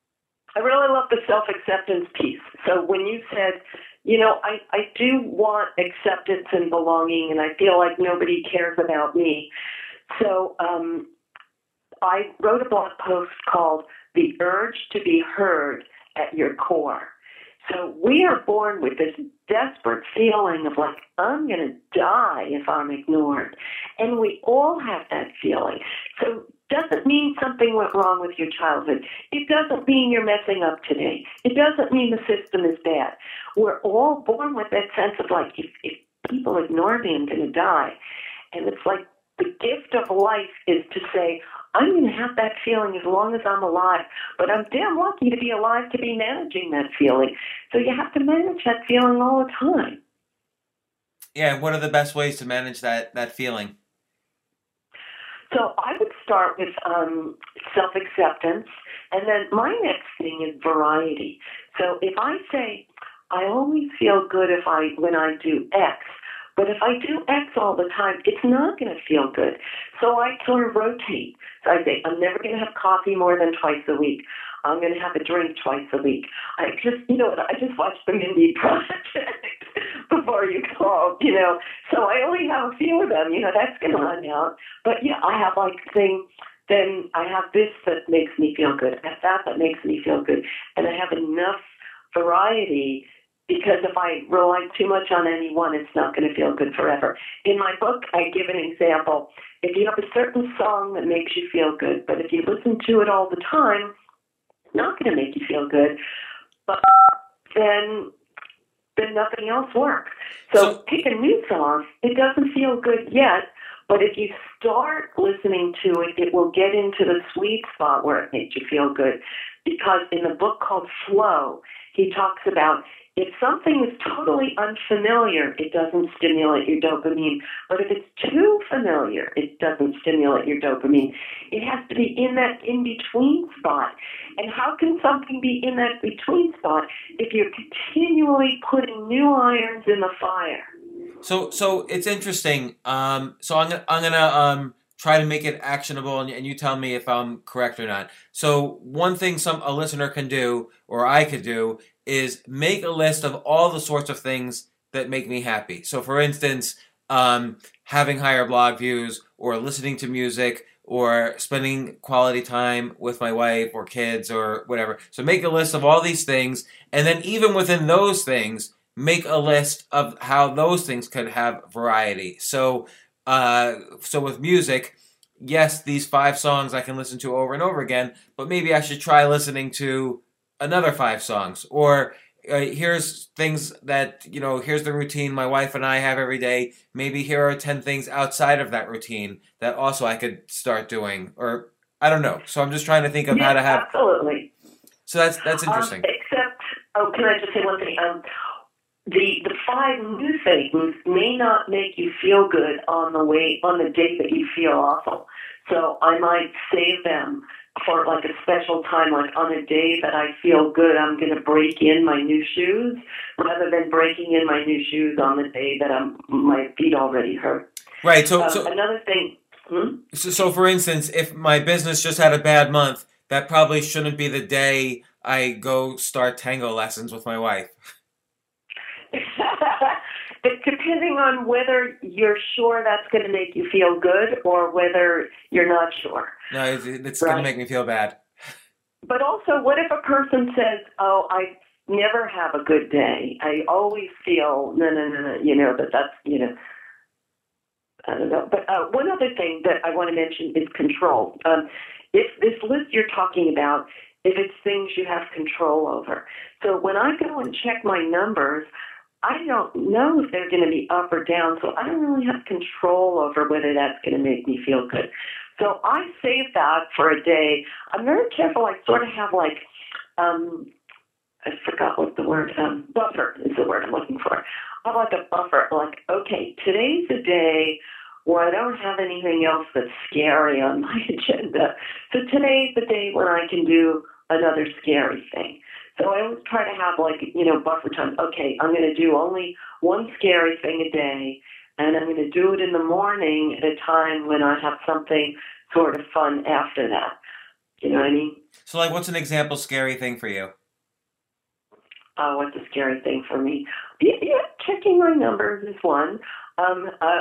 I really love the self-acceptance piece. So when you said, you know, I, I do want acceptance and belonging, and I feel like nobody cares about me. So um, I wrote a blog post called The Urge to Be Heard at Your Core. So we are born with this desperate feeling of like, I'm going to die if I'm ignored. And we all have that feeling. So doesn't mean something went wrong with your childhood. It doesn't mean you're messing up today. It doesn't mean the system is bad. We're all born with that sense of like, if, if people ignore me, I'm going to die. And it's like the gift of life is to say, I'm going to have that feeling as long as I'm alive, but I'm damn lucky to be alive to be managing that feeling. So you have to manage that feeling all the time. Yeah, what are the best ways to manage that, that feeling? So I would start with um, self-acceptance, and then my next thing is variety. So if I say, I always feel good if I when I do X, but if I do X all the time, it's not going to feel good. So I sort of rotate. So I say, I'm never going to have coffee more than twice a week. I'm going to have a drink twice a week. I just, you know, I just watched the Mindy Project before you called, you know. So I only have a few of them, you know, that's going to run out. But yeah, I have like thing, then I have this that makes me feel good. I have that that makes me feel good. And I have enough variety because if I rely too much on any one, it's not going to feel good forever. In my book, I give an example. If you have a certain song that makes you feel good, but if you listen to it all the time, it's not going to make you feel good, but then then nothing else works. So, so pick a new song. It doesn't feel good yet, but if you start listening to it, it will get into the sweet spot where it makes you feel good. Because in the book called Flow, he talks about if something is totally unfamiliar, it doesn't stimulate your dopamine. But if it's too familiar, it doesn't stimulate your dopamine. It has to be in that in-between spot. And how can something be in that between spot if you're continually putting new irons in the fire? So, so it's interesting. Um, so I'm gonna, I'm gonna um, try to make it actionable, and, and you tell me if I'm correct or not. So, one thing some a listener can do, or I could do, is make a list of all the sorts of things that make me happy. So, for instance, um, having higher blog views, or listening to music, or spending quality time with my wife or kids or whatever. So, make a list of all these things, and then even within those things, make a list of how those things could have variety. So, uh, so with music, yes, these five songs I can listen to over and over again, but maybe I should try listening to another five songs. Or uh, here's things that, you know, here's the routine my wife and I have every day. Maybe here are ten things outside of that routine that also I could start doing. Or I don't know. So I'm just trying to think of yes, how to have. Absolutely. So that's that's interesting. Um, except, oh, can I just say one thing? Um, the the five new things may not make you feel good on the way on the day that you feel awful. So I might save them for like a special time, like on a day that I feel good, I'm going to break in my new shoes, rather than breaking in my new shoes on the day that I'm my feet already hurt. Right. So, um, so another thing. Hmm? So, so, for instance, if my business just had a bad month, that probably shouldn't be the day I go start tango lessons with my wife. It's depending on whether you're sure that's going to make you feel good or whether you're not sure. No, it's, it's right. going to make me feel bad. But also, what if a person says, oh, I never have a good day. I always feel, no, no, no, no, you know, that that's, you know, I don't know. But uh, one other thing that I want to mention is control. Um, if this list you're talking about, if it's things you have control over. So when I go and check my numbers, I don't know if they're going to be up or down, so I don't really have control over whether that's going to make me feel good. So I save that for a day. I'm very careful. I sort of have like, um, I forgot what the word, um, buffer is the word I'm looking for. I have like a buffer, like, okay, today's a day where I don't have anything else that's scary on my agenda. So today's the day when I can do another scary thing. So I always try to have like, you know, buffer time. Okay, I'm going to do only one scary thing a day, and I'm going to do it in the morning at a time when I have something sort of fun after that. You know what I mean? So, like, what's an example scary thing for you? Uh, what's a scary thing for me? Yeah, yeah checking my numbers is one. Um, uh,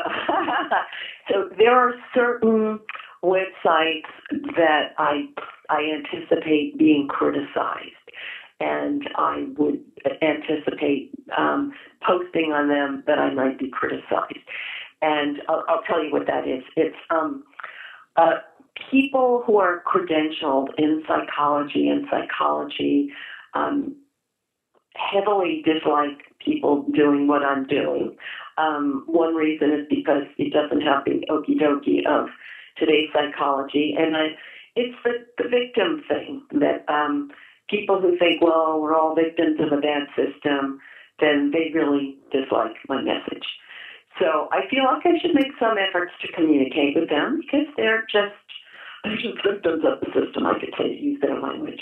so there are certain websites that I I anticipate being criticized, and I would anticipate um, posting on them that I might be criticized. And I'll, I'll tell you what that is. It's um, uh, people who are credentialed in psychology and psychology um, heavily dislike people doing what I'm doing. Um, one reason is because it doesn't have the okie dokie of today's psychology, and I, it's the, the victim thing that um, people who think, well, we're all victims of a bad system, then they really dislike my message. So I feel like I should make some efforts to communicate with them because they're just, they're just victims of the system. I could say to use their language.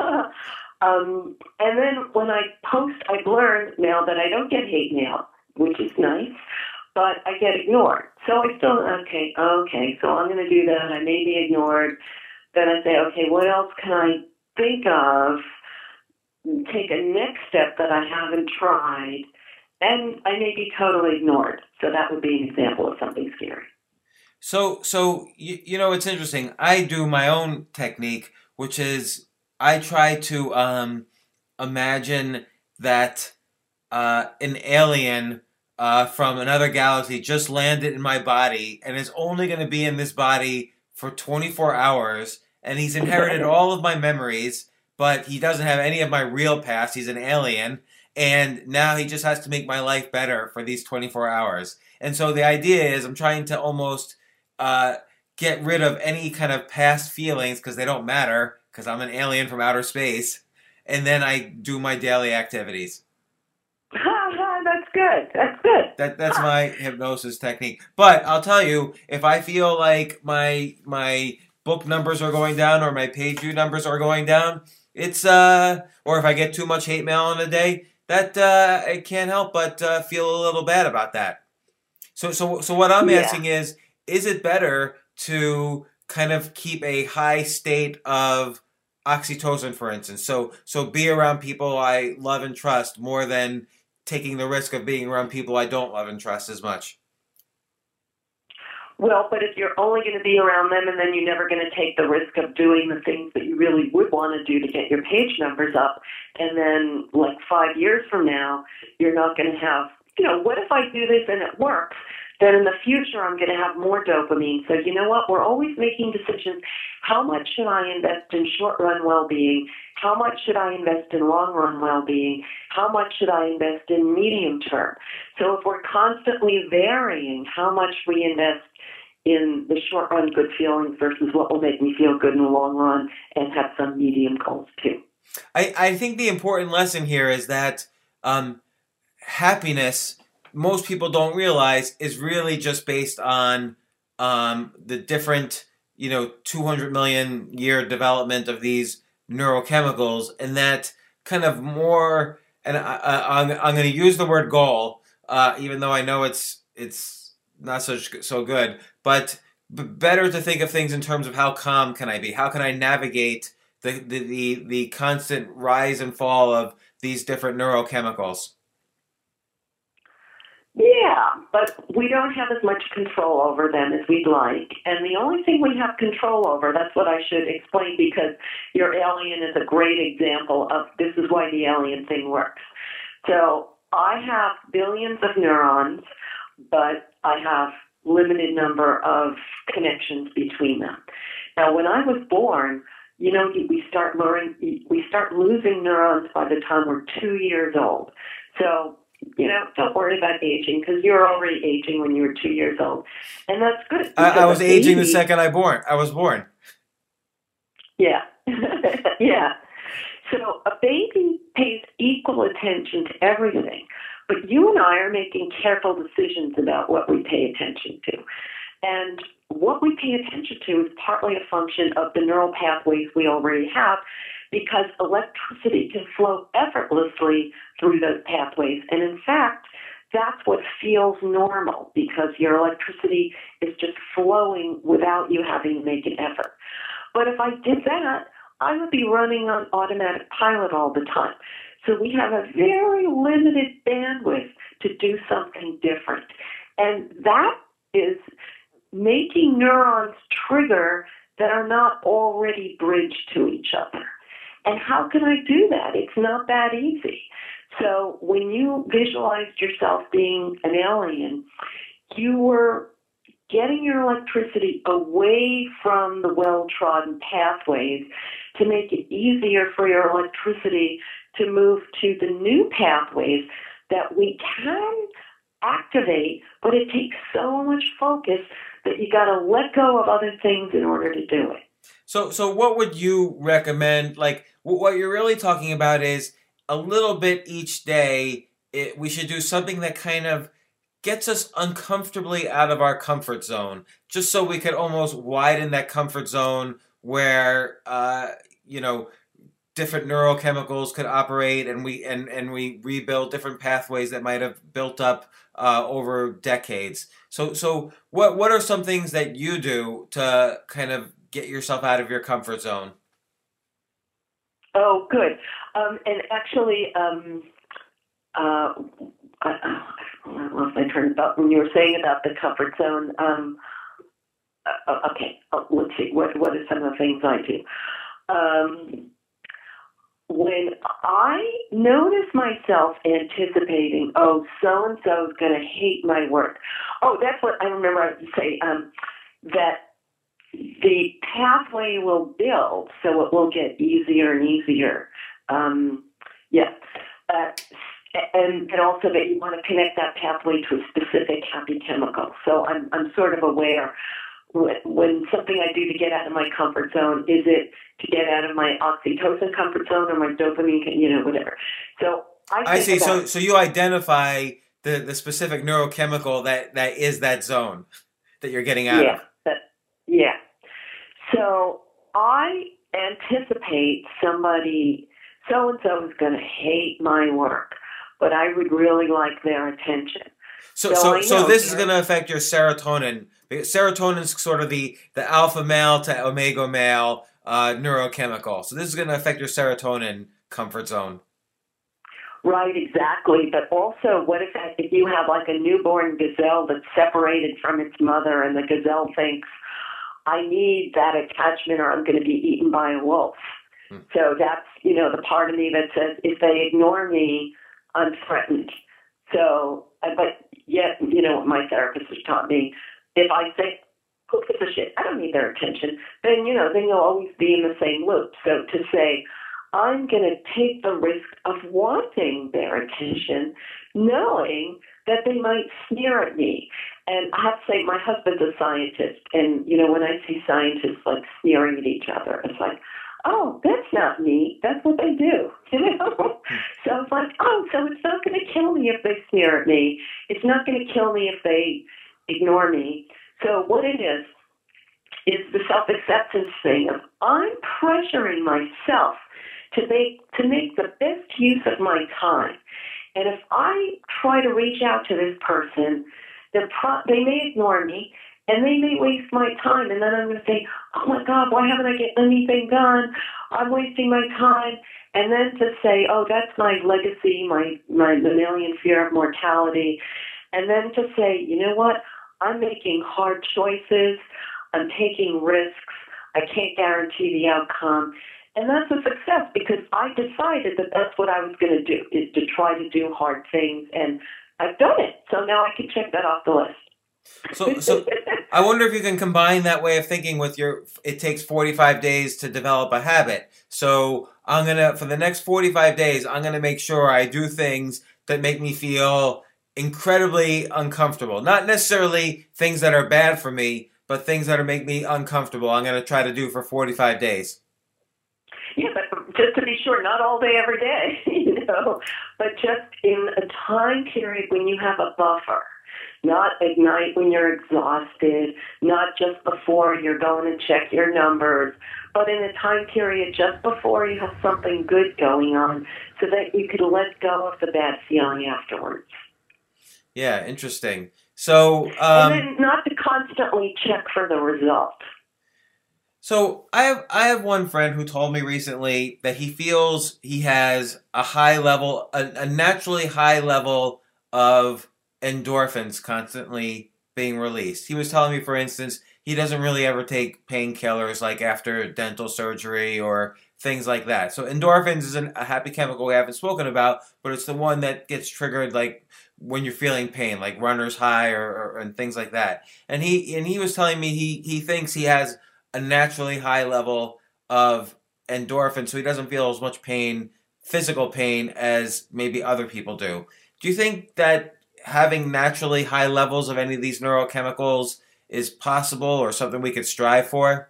um, and then when I post, I've learned now that I don't get hate mail, which is nice, but I get ignored. So I still, okay, okay, so I'm going to do that. I may be ignored. Then I say, okay, what else can I think of? Take a next step that I haven't tried, and I may be totally ignored. So that would be an example of something scary. So, so you, you know, it's interesting. I do my own technique, which is I try to um, imagine that uh, an alien uh, from another galaxy just landed in my body and is only going to be in this body for twenty-four hours, and he's inherited all of my memories, but he doesn't have any of my real past. He's an alien, and now he just has to make my life better for these twenty-four hours. And so the idea is I'm trying to almost uh, get rid of any kind of past feelings because they don't matter because I'm an alien from outer space, and then I do my daily activities. That's good. That's good. That that's my hypnosis technique. But I'll tell you, if I feel like my my book numbers are going down or my page view numbers are going down, it's uh, or if I get too much hate mail in a day, that uh, I can't help but uh, feel a little bad about that. So so so what I'm yeah. asking is, is it better to kind of keep a high state of oxytocin, for instance? So so be around people I love and trust more than taking the risk of being around people I don't love and trust as much. Well, but if you're only going to be around them and then you're never going to take the risk of doing the things that you really would want to do to get your page numbers up, and then like five years from now, you're not going to have, you know, what if I do this and it works? Then in the future, I'm going to have more dopamine. So you know what? We're always making decisions. How much should I invest in short-run well-being? How much should I invest in long-run well-being? How much should I invest in medium-term? So if we're constantly varying how much we invest in the short run good feelings versus what will make me feel good in the long run and have some medium goals too. I, I think the important lesson here is that um, happiness, most people don't realize, is really just based on um, the different, you know, two hundred million year development of these neurochemicals, and that kind of more, and I, I, I'm, I'm going to use the word goal, uh, even though I know it's it's not so so good, but better to think of things in terms of how calm can I be? How can I navigate the the the, the constant rise and fall of these different neurochemicals? Yeah, but we don't have as much control over them as we'd like. And the only thing we have control over, that's what I should explain, because your alien is a great example of this is why the alien thing works. So I have billions of neurons, but I have limited number of connections between them. Now, when I was born, you know, we start learning, we start losing neurons by the time we're two years old. So, you know, don't worry about aging, because you're already aging when you were two years old, and that's good. I, I was aging baby, the second I born. I was born. Yeah, yeah. So a baby pays equal attention to everything. But you and I are making careful decisions about what we pay attention to. And what we pay attention to is partly a function of the neural pathways we already have, because electricity can flow effortlessly through those pathways. And in fact, that's what feels normal, because your electricity is just flowing without you having to make an effort. But if I did that, I would be running on automatic pilot all the time. So we have a very limited bandwidth to do something different. And that is making neurons trigger that are not already bridged to each other. And how can I do that? It's not that easy. So when you visualized yourself being an alien, you were getting your electricity away from the well-trodden pathways to make it easier for your electricity to move to the new pathways that we can activate, but it takes so much focus that you got to let go of other things in order to do it. So, so what would you recommend? Like, what you're really talking about is a little bit each day. It, we should do something that kind of gets us uncomfortably out of our comfort zone, just so we could almost widen that comfort zone where, uh, you know, different neurochemicals could operate, and we and, and we rebuild different pathways that might have built up uh, over decades. So, so what what are some things that you do to kind of get yourself out of your comfort zone? Oh, good. Um, and actually, um, uh, I, I lost my train of thought when you were saying about the comfort zone. Um, uh, okay, oh, let's see. What what are some of the things I do? Um, when I notice myself anticipating, oh, so-and-so is going to hate my work. Oh, that's what I remember I would say, um, that the pathway will build, so it will get easier and easier. Um, yeah. Uh, and, and also that you want to connect that pathway to a specific happy chemical. So I'm, I'm sort of aware when something I do to get out of my comfort zone, is it to get out of my oxytocin comfort zone or my dopamine, you know, whatever. So I, I see. About, so so you identify the, the specific neurochemical that, that is that zone that you're getting out yeah, of. That, yeah. So I anticipate somebody, so-and-so is going to hate my work, but I would really like their attention. So, so so, so this is here. going to affect your serotonin. Serotonin is sort of the, the alpha male to omega male uh, neurochemical. So this is going to affect your serotonin comfort zone. Right, exactly. But also, what if, if you have like a newborn gazelle that's separated from its mother, and the gazelle thinks, I need that attachment or I'm going to be eaten by a wolf. Hmm. So that's, you know, the part of me that says, if they ignore me, I'm threatened. So, but yet, you know, what my therapist has taught me, if I say, who gives a shit, I don't need their attention, then, you know, then you'll always be in the same loop. So to say, I'm going to take the risk of wanting their attention, knowing that they might sneer at me. And I have to say, my husband's a scientist, and, you know, when I see scientists, like, sneering at each other, it's like, oh, that's not me. That's what they do, you know? So it's like, oh, so it's not going to kill me if they sneer at me. It's not going to kill me if they ignore me. So what it is, is the self-acceptance thing of I'm pressuring myself to make to make the best use of my time. And if I try to reach out to this person, pro- they may ignore me, and they may waste my time. And then I'm going to say, oh, my God, why haven't I gotten anything done? I'm wasting my time. And then to say, oh, that's my legacy, my, my mammalian fear of mortality. And then to say, you know what? I'm making hard choices. I'm taking risks. I can't guarantee the outcome. And that's a success because I decided that that's what I was going to do, is to try to do hard things. And I've done it. So now I can check that off the list. So, so I wonder if you can combine that way of thinking with your, it takes forty-five days to develop a habit. So I'm going to, for the next forty-five days, I'm going to make sure I do things that make me feel incredibly uncomfortable. Not necessarily things that are bad for me, but things that are make me uncomfortable. I'm going to try to do for forty-five days. Yeah, but just to be sure, not all day, every day, you know, but just in a time period when you have a buffer, not at night when you're exhausted, not just before you're going to check your numbers, but in a time period just before you have something good going on so that you could let go of the bad feeling afterwards. Yeah, interesting. So, and um, then not to constantly check for the result. So I have I have one friend who told me recently that he feels he has a high level, a, a naturally high level of endorphins constantly being released. He was telling me, for instance, he doesn't really ever take painkillers like after dental surgery or things like that. So endorphins is an, a happy chemical we haven't spoken about, but it's the one that gets triggered like when you're feeling pain, like runner's high or, or and things like that. And he and he was telling me he he thinks he has a naturally high level of endorphins, so he doesn't feel as much pain, physical pain, as maybe other people do. Do you think that having naturally high levels of any of these neurochemicals is possible or something we could strive for?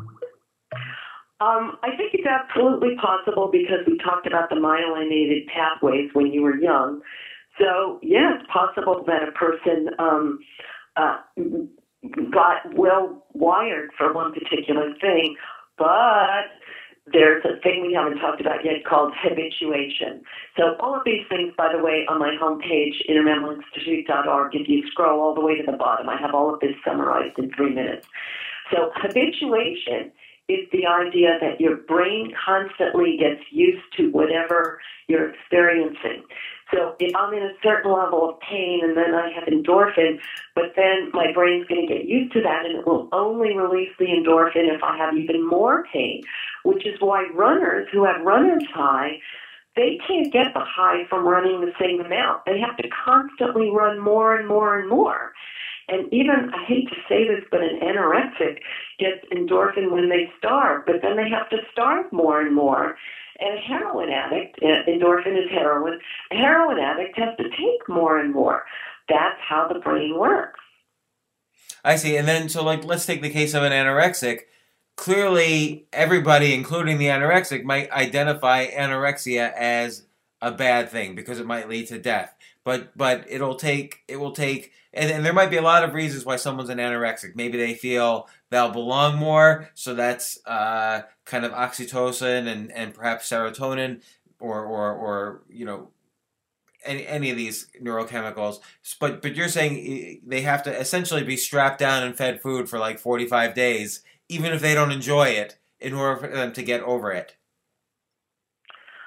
Um, I think it's absolutely possible because we talked about the myelinated pathways when you were young. So, yeah, it's possible that a person um, uh, got well wired for one particular thing, but there's a thing we haven't talked about yet called habituation. So all of these things, by the way, on my homepage, inner mental institute dot org, if you scroll all the way to the bottom, I have all of this summarized in three minutes. So habituation is the idea that your brain constantly gets used to whatever you're experiencing. So if I'm in a certain level of pain and then I have endorphin, but then my brain's going to get used to that and it will only release the endorphin if I have even more pain, which is why runners who have runner's high, they can't get the high from running the same amount. They have to constantly run more and more and more. And even, I hate to say this, but an anorexic gets endorphin when they starve, but then they have to starve more and more. And a heroin addict, endorphin is heroin, a heroin addict has to take more and more. That's how the brain works. I see. And then, so like, let's take the case of an anorexic. Clearly, everybody, including the anorexic, might identify anorexia as a bad thing because it might lead to death. But but it'll take, it will take, and, and there might be a lot of reasons why someone's an anorexic. Maybe they feel they'll belong more, so that's uh, kind of oxytocin and, and perhaps serotonin or, or, or you know, any, any of these neurochemicals. But, but you're saying they have to essentially be strapped down and fed food for like forty-five days, even if they don't enjoy it, in order for them to get over it.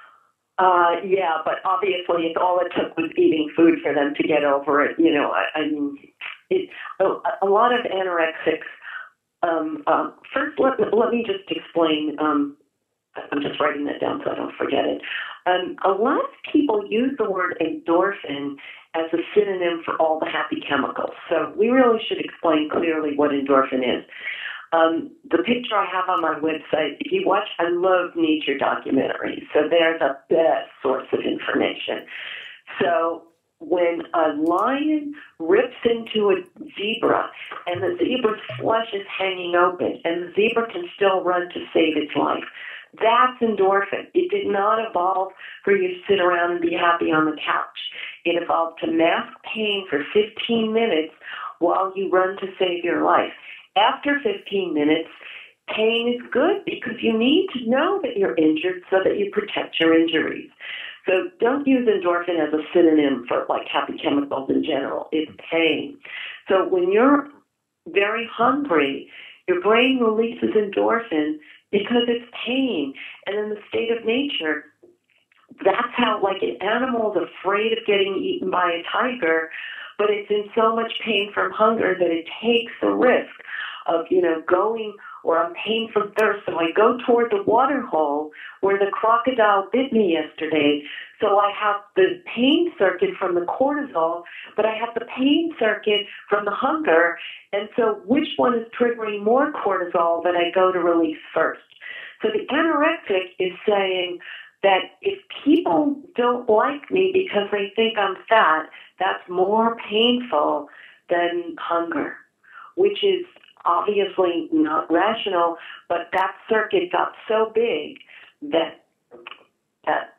Uh, yeah, but obviously, if all it took was eating food for them to get over it, you know, I, I mean, it, a, a lot of anorexics. Um, uh, first, let, let me just explain. Um, I'm just writing that down so I don't forget it. Um, a lot of people use the word endorphin as a synonym for all the happy chemicals. So we really should explain clearly what endorphin is. Um, the picture I have on my website, if you watch, I love nature documentaries, so they're the best source of information. So when a lion rips into a zebra and the zebra's flesh is hanging open and the zebra can still run to save its life, that's endorphin. It did not evolve for you to sit around and be happy on the couch. It evolved to mask pain for fifteen minutes while you run to save your life. After fifteen minutes, pain is good because you need to know that you're injured so that you protect your injuries. So don't use endorphin as a synonym for like happy chemicals in general. It's pain. So when you're very hungry, your brain releases endorphin because it's pain. And in the state of nature, that's how, like, an animal is afraid of getting eaten by a tiger, but it's in so much pain from hunger that it takes the risk of, you know, going, or I'm pain from thirst, so I go toward the water hole where the crocodile bit me yesterday. So I have the pain circuit from the cortisol, but I have the pain circuit from the hunger. And so which one is triggering more cortisol that I go to release first? So the anorexic is saying that if people don't like me because they think I'm fat, that's more painful than hunger, which is obviously not rational, but that circuit got so big that that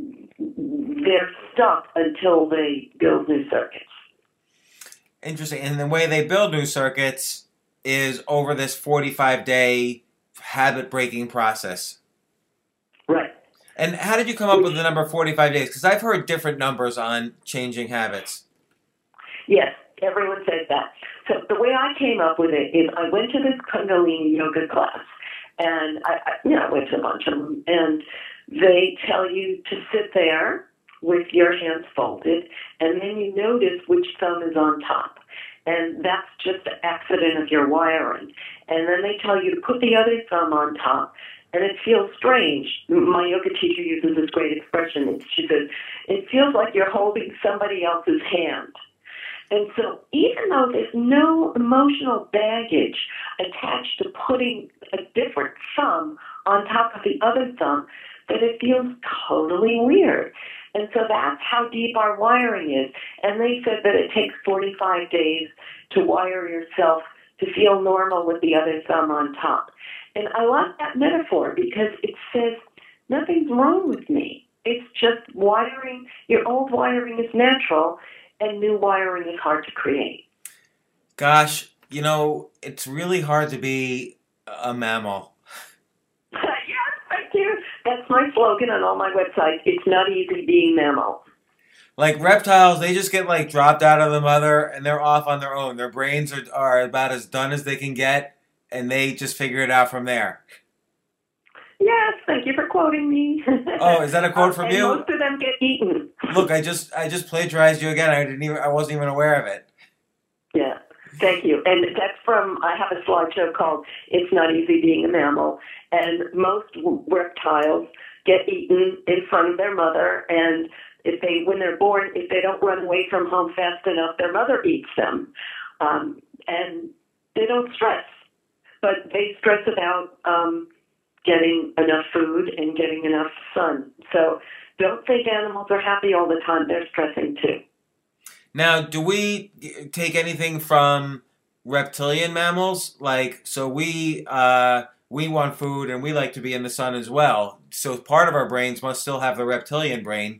they're stuck until they build new circuits. Interesting. And the way they build new circuits is over this forty-five day habit-breaking process. Right. And how did you come up with the number forty-five days? Because I've heard different numbers on changing habits. Yes, everyone says that. So the way I came up with it is I went to this Kundalini yoga class, and I, I you know, I went to a bunch of them, and they tell you to sit there with your hands folded, and then you notice which thumb is on top. And that's just an accident of your wiring. And then they tell you to put the other thumb on top, and it feels strange. My yoga teacher uses this great expression. She says, it feels like you're holding somebody else's hand. And so even though there's no emotional baggage attached to putting a different thumb on top of the other thumb, that it feels totally weird. And so that's how deep our wiring is. And they said that it takes forty-five days to wire yourself to feel normal with the other thumb on top. And I like that metaphor because it says nothing's wrong with me. It's just wiring. Your old wiring is natural, and new wiring is hard to create. Gosh, you know, it's really hard to be a mammal. Yes, thank you. That's my slogan on all my websites. It's not easy being mammal. Like reptiles, they just get like dropped out of the mother and they're off on their own. Their brains are, are about as done as they can get, and they just figure it out from there. Yes, thank you for quoting me. Oh, is that a quote from and you? Most of them get eaten. Look, I just I just plagiarized you again. I didn't even I wasn't even aware of it. Yeah, thank you. And that's from, I have a slideshow called It's Not Easy Being a Mammal. And most reptiles get eaten in front of their mother. And if they, when they're born, if they don't run away from home fast enough, their mother eats them. Um, and they don't stress. But they stress about um, getting enough food and getting enough sun. So don't think animals are happy all the time. They're stressing too. Now, do we take anything from reptilian mammals? Like, so we uh, we want food and we like to be in the sun as well. So part of our brains must still have the reptilian brain.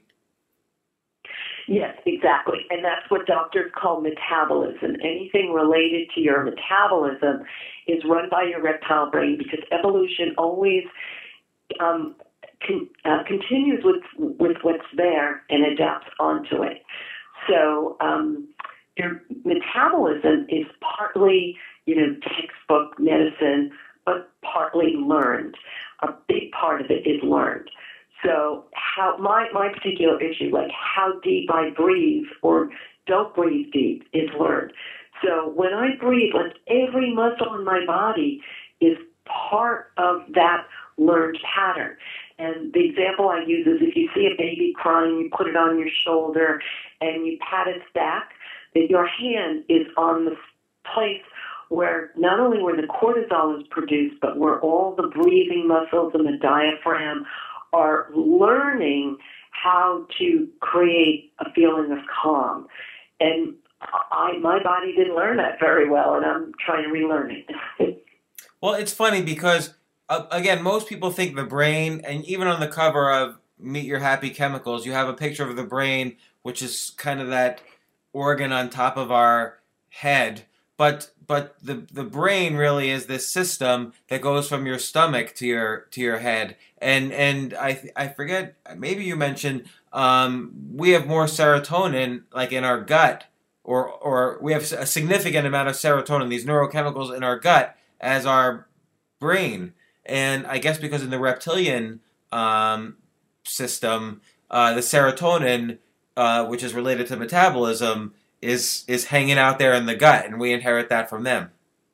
Yes, exactly. And that's what doctors call metabolism. Anything related to your metabolism is run by your reptile brain because evolution always um, con- uh, continues with with what's there and adapts onto it. So um, your metabolism is partly, you know, textbook medicine, but partly learned. A big part of it is learned. So how my, my particular issue, like how deep I breathe or don't breathe deep, is learned. So when I breathe, like every muscle in my body is part of that learned pattern. And the example I use is if you see a baby crying, you put it on your shoulder and you pat its back, that your hand is on the place where not only where the cortisol is produced, but where all the breathing muscles and the diaphragm are learning how to create a feeling of calm. And I, my body didn't learn that very well, and I'm trying to relearn it. Well, it's funny because, uh, again, most people think the brain, and even on the cover of Meet Your Happy Chemicals, you have a picture of the brain, which is kind of that organ on top of our head. But but the the brain really is this system that goes from your stomach to your to your head. And and I I forget, maybe you mentioned um, we have more serotonin like in our gut, or or we have a significant amount of serotonin, these neurochemicals in our gut, as our brain. And I guess because in the reptilian um, system, uh, the serotonin, uh, which is related to metabolism, is is hanging out there in the gut, and we inherit that from them.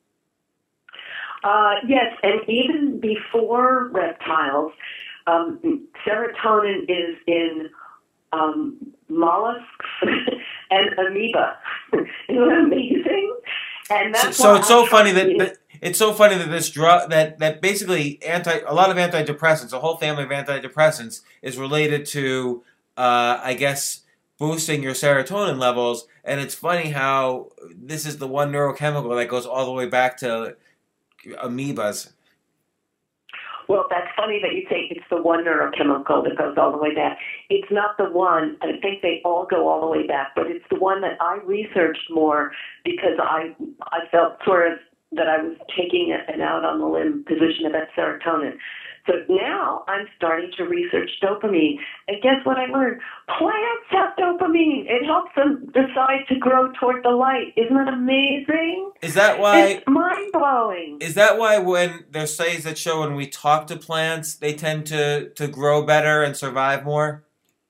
Uh, yes, and even before reptiles, um, serotonin is in um, mollusks and amoeba. Isn't that amazing? And that's so, so it's so I funny that, that it's so funny that this drug that that basically anti a lot of antidepressants, a whole family of antidepressants, is related to uh, I guess boosting your serotonin levels. And it's funny how this is the one neurochemical that goes all the way back to amoebas. Well, that's funny that you say it's the one neurochemical that goes all the way back. It's not the one, I think they all go all the way back, but it's the one that I researched more because I I felt sort of that I was taking an out on the limb position about serotonin. So now I'm starting to research dopamine. And guess what I learned? Plants have dopamine. It helps them decide to grow toward the light. Isn't that amazing? Is that why? It's mind-blowing. Is that why when there's studies that show when we talk to plants, they tend to, to grow better and survive more?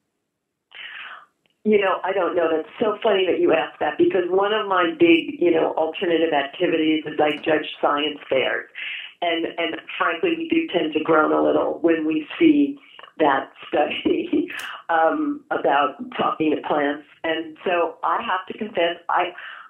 You know, I don't know. That's so funny that you asked that because one of my big, you know, alternative activities is I judge science fairs. And, and frankly, we do tend to groan a little when we see that study um, about talking to plants. And so I have to confess, I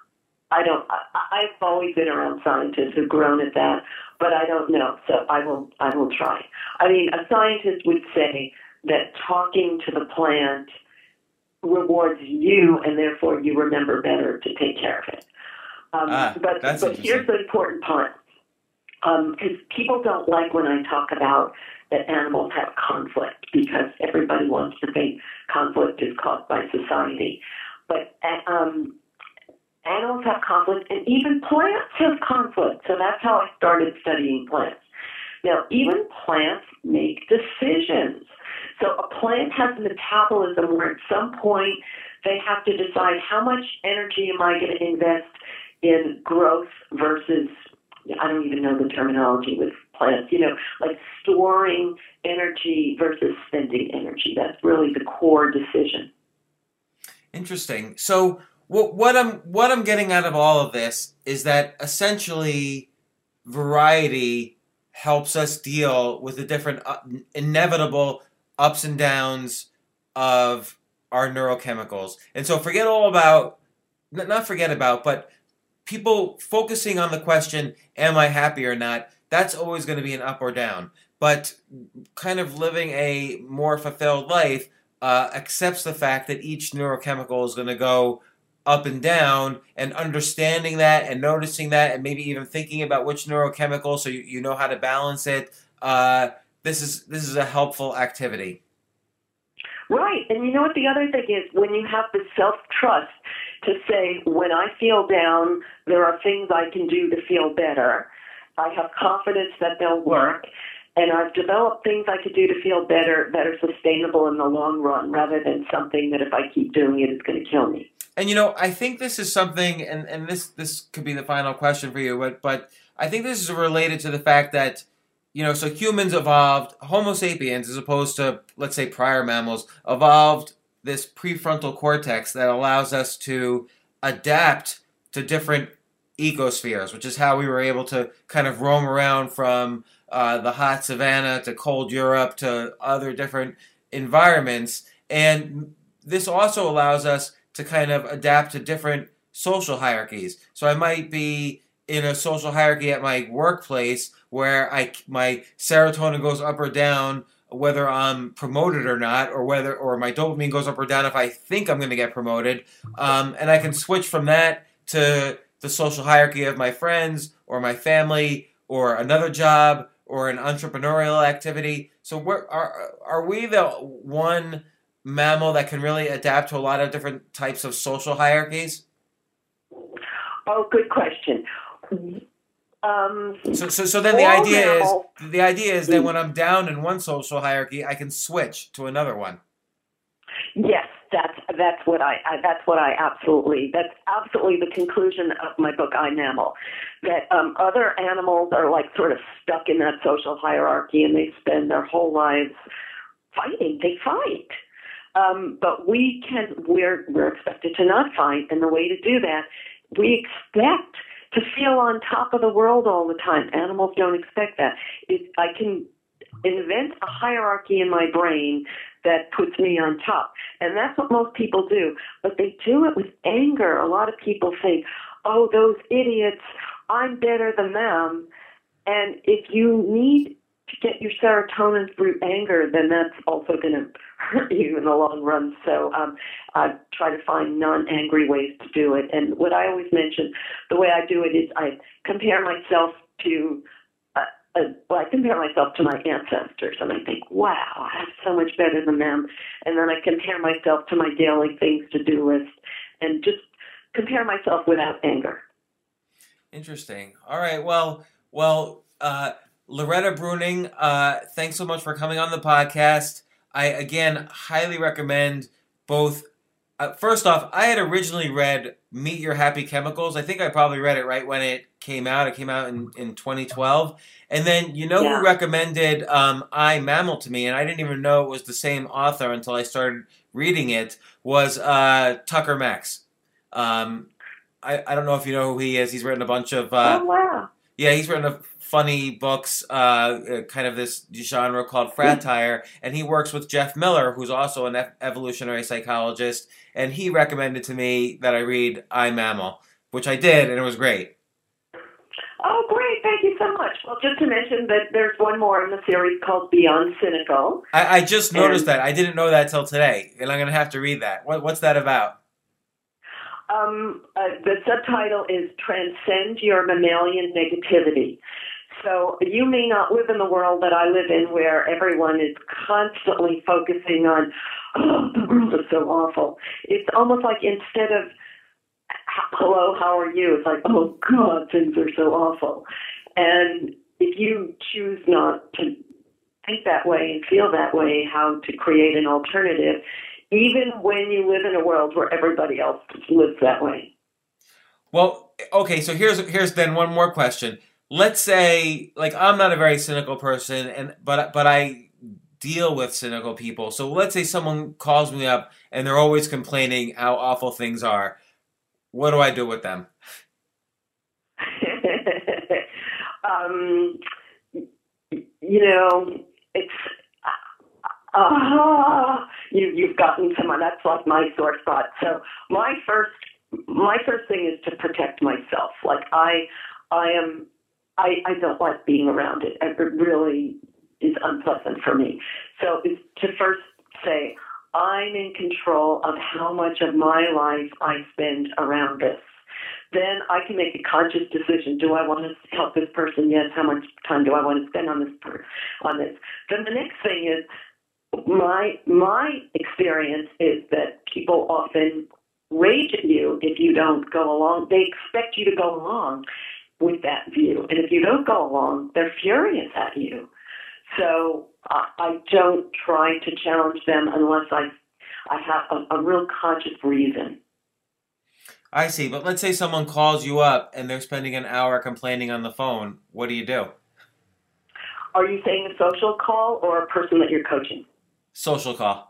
I don't. I, I've always been around scientists who've grown at that, but I don't know. So I will. I will try. I mean, a scientist would say that talking to the plant rewards you, and therefore you remember better to take care of it. Um, ah, but that's but here's the important part. Because um, people don't like when I talk about that animals have conflict because everybody wants to think conflict is caused by society. But um, animals have conflict, and even plants have conflict. So that's how I started studying plants. Now, even plants make decisions. So a plant has a metabolism where at some point they have to decide how much energy am I going to invest in growth versus, I don't even know the terminology with plants, you know, like storing energy versus spending energy. That's really the core decision. Interesting. So what, what I'm what I'm getting out of all of this is that essentially variety helps us deal with the different uh, inevitable ups and downs of our neurochemicals. And so forget all about, not forget about, but people focusing on the question, am I happy or not, that's always going to be an up or down. But kind of living a more fulfilled life uh, accepts the fact that each neurochemical is going to go up and down, and understanding that and noticing that and maybe even thinking about which neurochemical so you, you know how to balance it. Uh, this is this is a helpful activity. Right. And you know what the other thing is? When you have the self-trust to say, when I feel down, there are things I can do to feel better. I have confidence that they'll work. And I've developed things I could do to feel better that are sustainable in the long run rather than something that if I keep doing it, it's going to kill me. And, you know, I think this is something, and, and this, this could be the final question for you, but, but I think this is related to the fact that you know, so humans evolved, Homo sapiens, as opposed to, let's say, prior mammals, evolved this prefrontal cortex that allows us to adapt to different ecospheres, which is how we were able to kind of roam around from uh, the hot savanna to cold Europe to other different environments. And this also allows us to kind of adapt to different social hierarchies. So I might be in a social hierarchy at my workplace where I my serotonin goes up or down whether I'm promoted or not, or whether or my dopamine goes up or down if I think I'm going to get promoted, um, and I can switch from that to the social hierarchy of my friends or my family or another job or an entrepreneurial activity. So we're, are are we the one mammal that can really adapt to a lot of different types of social hierarchies? Oh, good question. Um, so, so, so then the idea mammal, is the idea is that when I'm down in one social hierarchy, I can switch to another one. Yes, that's that's what I, I that's what I absolutely that's absolutely the conclusion of my book, I Mammal. That um, other animals are like sort of stuck in that social hierarchy, and they spend their whole lives fighting. They fight. Um, but we can, we're, we're expected to not fight, and the way to do that, we expect to feel on top of the world all the time. Animals don't expect that. It, I can invent a hierarchy in my brain that puts me on top, and that's what most people do, but they do it with anger. A lot of people think, oh, those idiots, I'm better than them, and if you need to get your serotonin through anger, then that's also going to hurt you in the long run. So um, I try to find non-angry ways to do it. And what I always mention, the way I do it is I compare myself to, uh, uh, well, I compare myself to my ancestors, and I think, wow, I'm so much better than them. And then I compare myself to my daily things to do list, and just compare myself without anger. Interesting. All right. Well, well, uh, Loretta Breuning, uh, thanks so much for coming on the podcast. I, again, highly recommend both. Uh, first off, I had originally read Meet Your Happy Chemicals. I think I probably read it right when it came out. It came out in, in twenty twelve. And then, you know yeah. who recommended um, I Mammal to me, and I didn't even know it was the same author until I started reading it, was uh, Tucker Max. Um, I, I don't know if you know who he is. He's written a bunch of... Uh, oh, wow. Yeah, he's written a funny books, uh, kind of this genre called Fratire, and he works with Jeff Miller, who's also an evolutionary psychologist, and he recommended to me that I read I Mammal, which I did, and it was great. Oh, great. Thank you so much. Well, just to mention that there's one more in the series called Beyond Cynical. I, I just noticed and, that. I didn't know that till today, and I'm going to have to read that. What, what's that about? Um, uh, the subtitle is Transcend Your Mammalian Negativity. So you may not live in the world that I live in, where everyone is constantly focusing on, oh, the world is so awful. It's almost like instead of, hello, how are you? It's like, oh, God, things are so awful. And if you choose not to think that way and feel that way, how to create an alternative, even when you live in a world where everybody else lives that way. Well, okay, so here's here's then one more question. Let's say, like, I'm not a very cynical person, and but but I deal with cynical people. So let's say someone calls me up and they're always complaining how awful things are. What do I do with them? um, you know, it's. Ah, you, you've gotten someone. That's like my sore spot. So my first, my first thing is to protect myself. Like I, I am, I, I don't like being around it. It really is unpleasant for me. So it's to first say, I'm in control of how much of my life I spend around this. Then I can make a conscious decision. Do I want to help this person? Yes. How much time do I want to spend on this per, on this? Then the next thing is, My my experience is that people often rage at you if you don't go along. They expect you to go along with that view. And if you don't go along, they're furious at you. So uh, I don't try to challenge them unless I, I have a, a real conscious reason. I see. But let's say someone calls you up and they're spending an hour complaining on the phone. What do you do? Are you saying a social call or a person that you're coaching? Social call.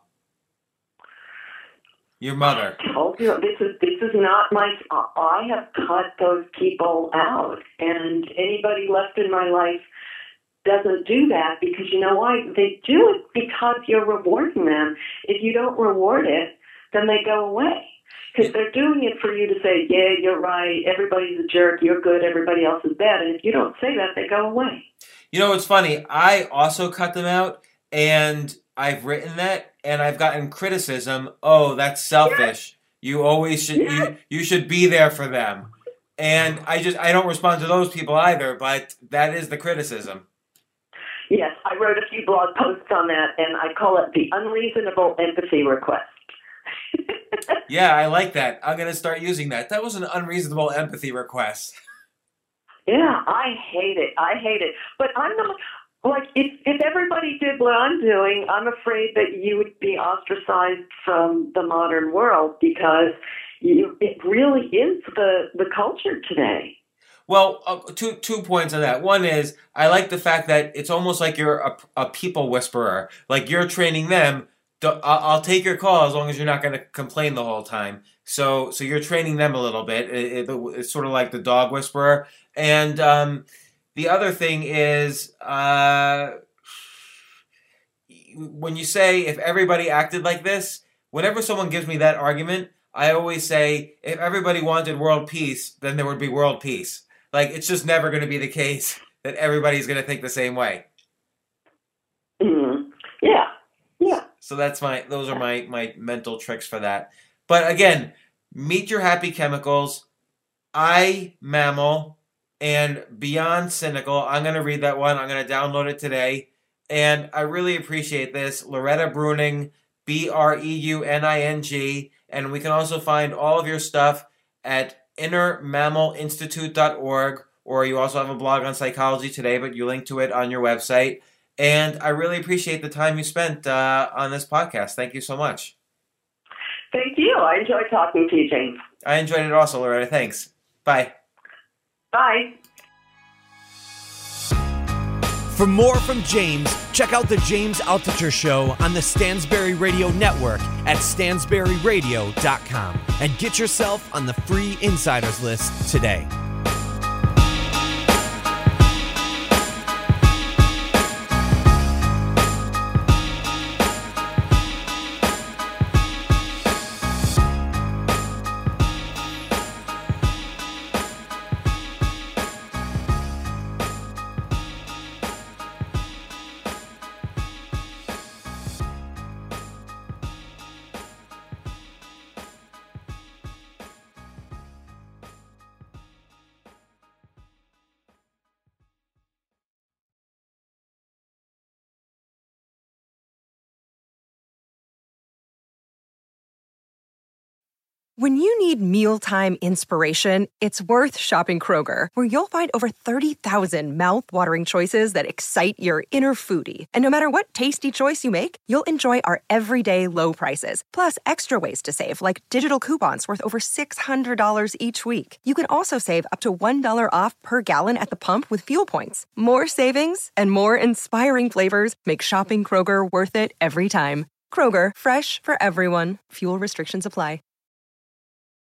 Your mother. I told you, this is this is not my. I have cut those people out, and anybody left in my life doesn't do that because you know why? They do it because you're rewarding them. If you don't reward it, then they go away. Because they're doing it for you to say, yeah, you're right, everybody's a jerk, you're good, everybody else is bad. And if you don't say that, they go away. You know, it's funny. I also cut them out, and I've written that, and I've gotten criticism. Oh, that's selfish. Yeah. You always should, yeah. you, you should be there for them. And I just, I don't respond to those people either, but that is the criticism. Yes, I wrote a few blog posts on that, and I call it the unreasonable empathy request. Yeah, I like that. I'm going to start using that. That was an unreasonable empathy request. Yeah, I hate it. I hate it. But I'm not, like, if, if everybody did what I'm doing, I'm afraid that you would be ostracized from the modern world because you, it really is the, the culture today. Well, uh, two two points on that. One is, I like the fact that it's almost like you're a, a people whisperer. Like, you're training them. I'll take your call as long as you're not going to complain the whole time. So, so you're training them a little bit. It, it, it's sort of like the dog whisperer. And um, the other thing is, uh, when you say if everybody acted like this, whenever someone gives me that argument, I always say if everybody wanted world peace, then there would be world peace. Like, it's just never going to be the case that everybody's going to think the same way. Mm-hmm. Yeah. Yeah. So that's my, those are my, my mental tricks for that. But again, meet your happy chemicals. I, Mammal, and Beyond Cynical. I'm going to read that one. I'm going to download it today. And I really appreciate this. Loretta Breuning, B R E U N I N G. And we can also find all of your stuff at inner mammal institute dot org, or you also have a blog on Psychology Today, but you link to it on your website. And I really appreciate the time you spent uh, on this podcast. Thank you so much. Thank you. I enjoyed talking to you, James. I enjoyed it also, Loretta. Thanks. Bye. Bye. For more from James, check out the James Altucher Show on the Stansberry Radio Network at stansberry radio dot com and get yourself on the free insiders list today. When you need mealtime inspiration, it's worth shopping Kroger, where you'll find over thirty thousand mouth-watering choices that excite your inner foodie. And no matter what tasty choice you make, you'll enjoy our everyday low prices, plus extra ways to save, like digital coupons worth over six hundred dollars each week. You can also save up to one dollar off per gallon at the pump with fuel points. More savings and more inspiring flavors make shopping Kroger worth it every time. Kroger, fresh for everyone. Fuel restrictions apply.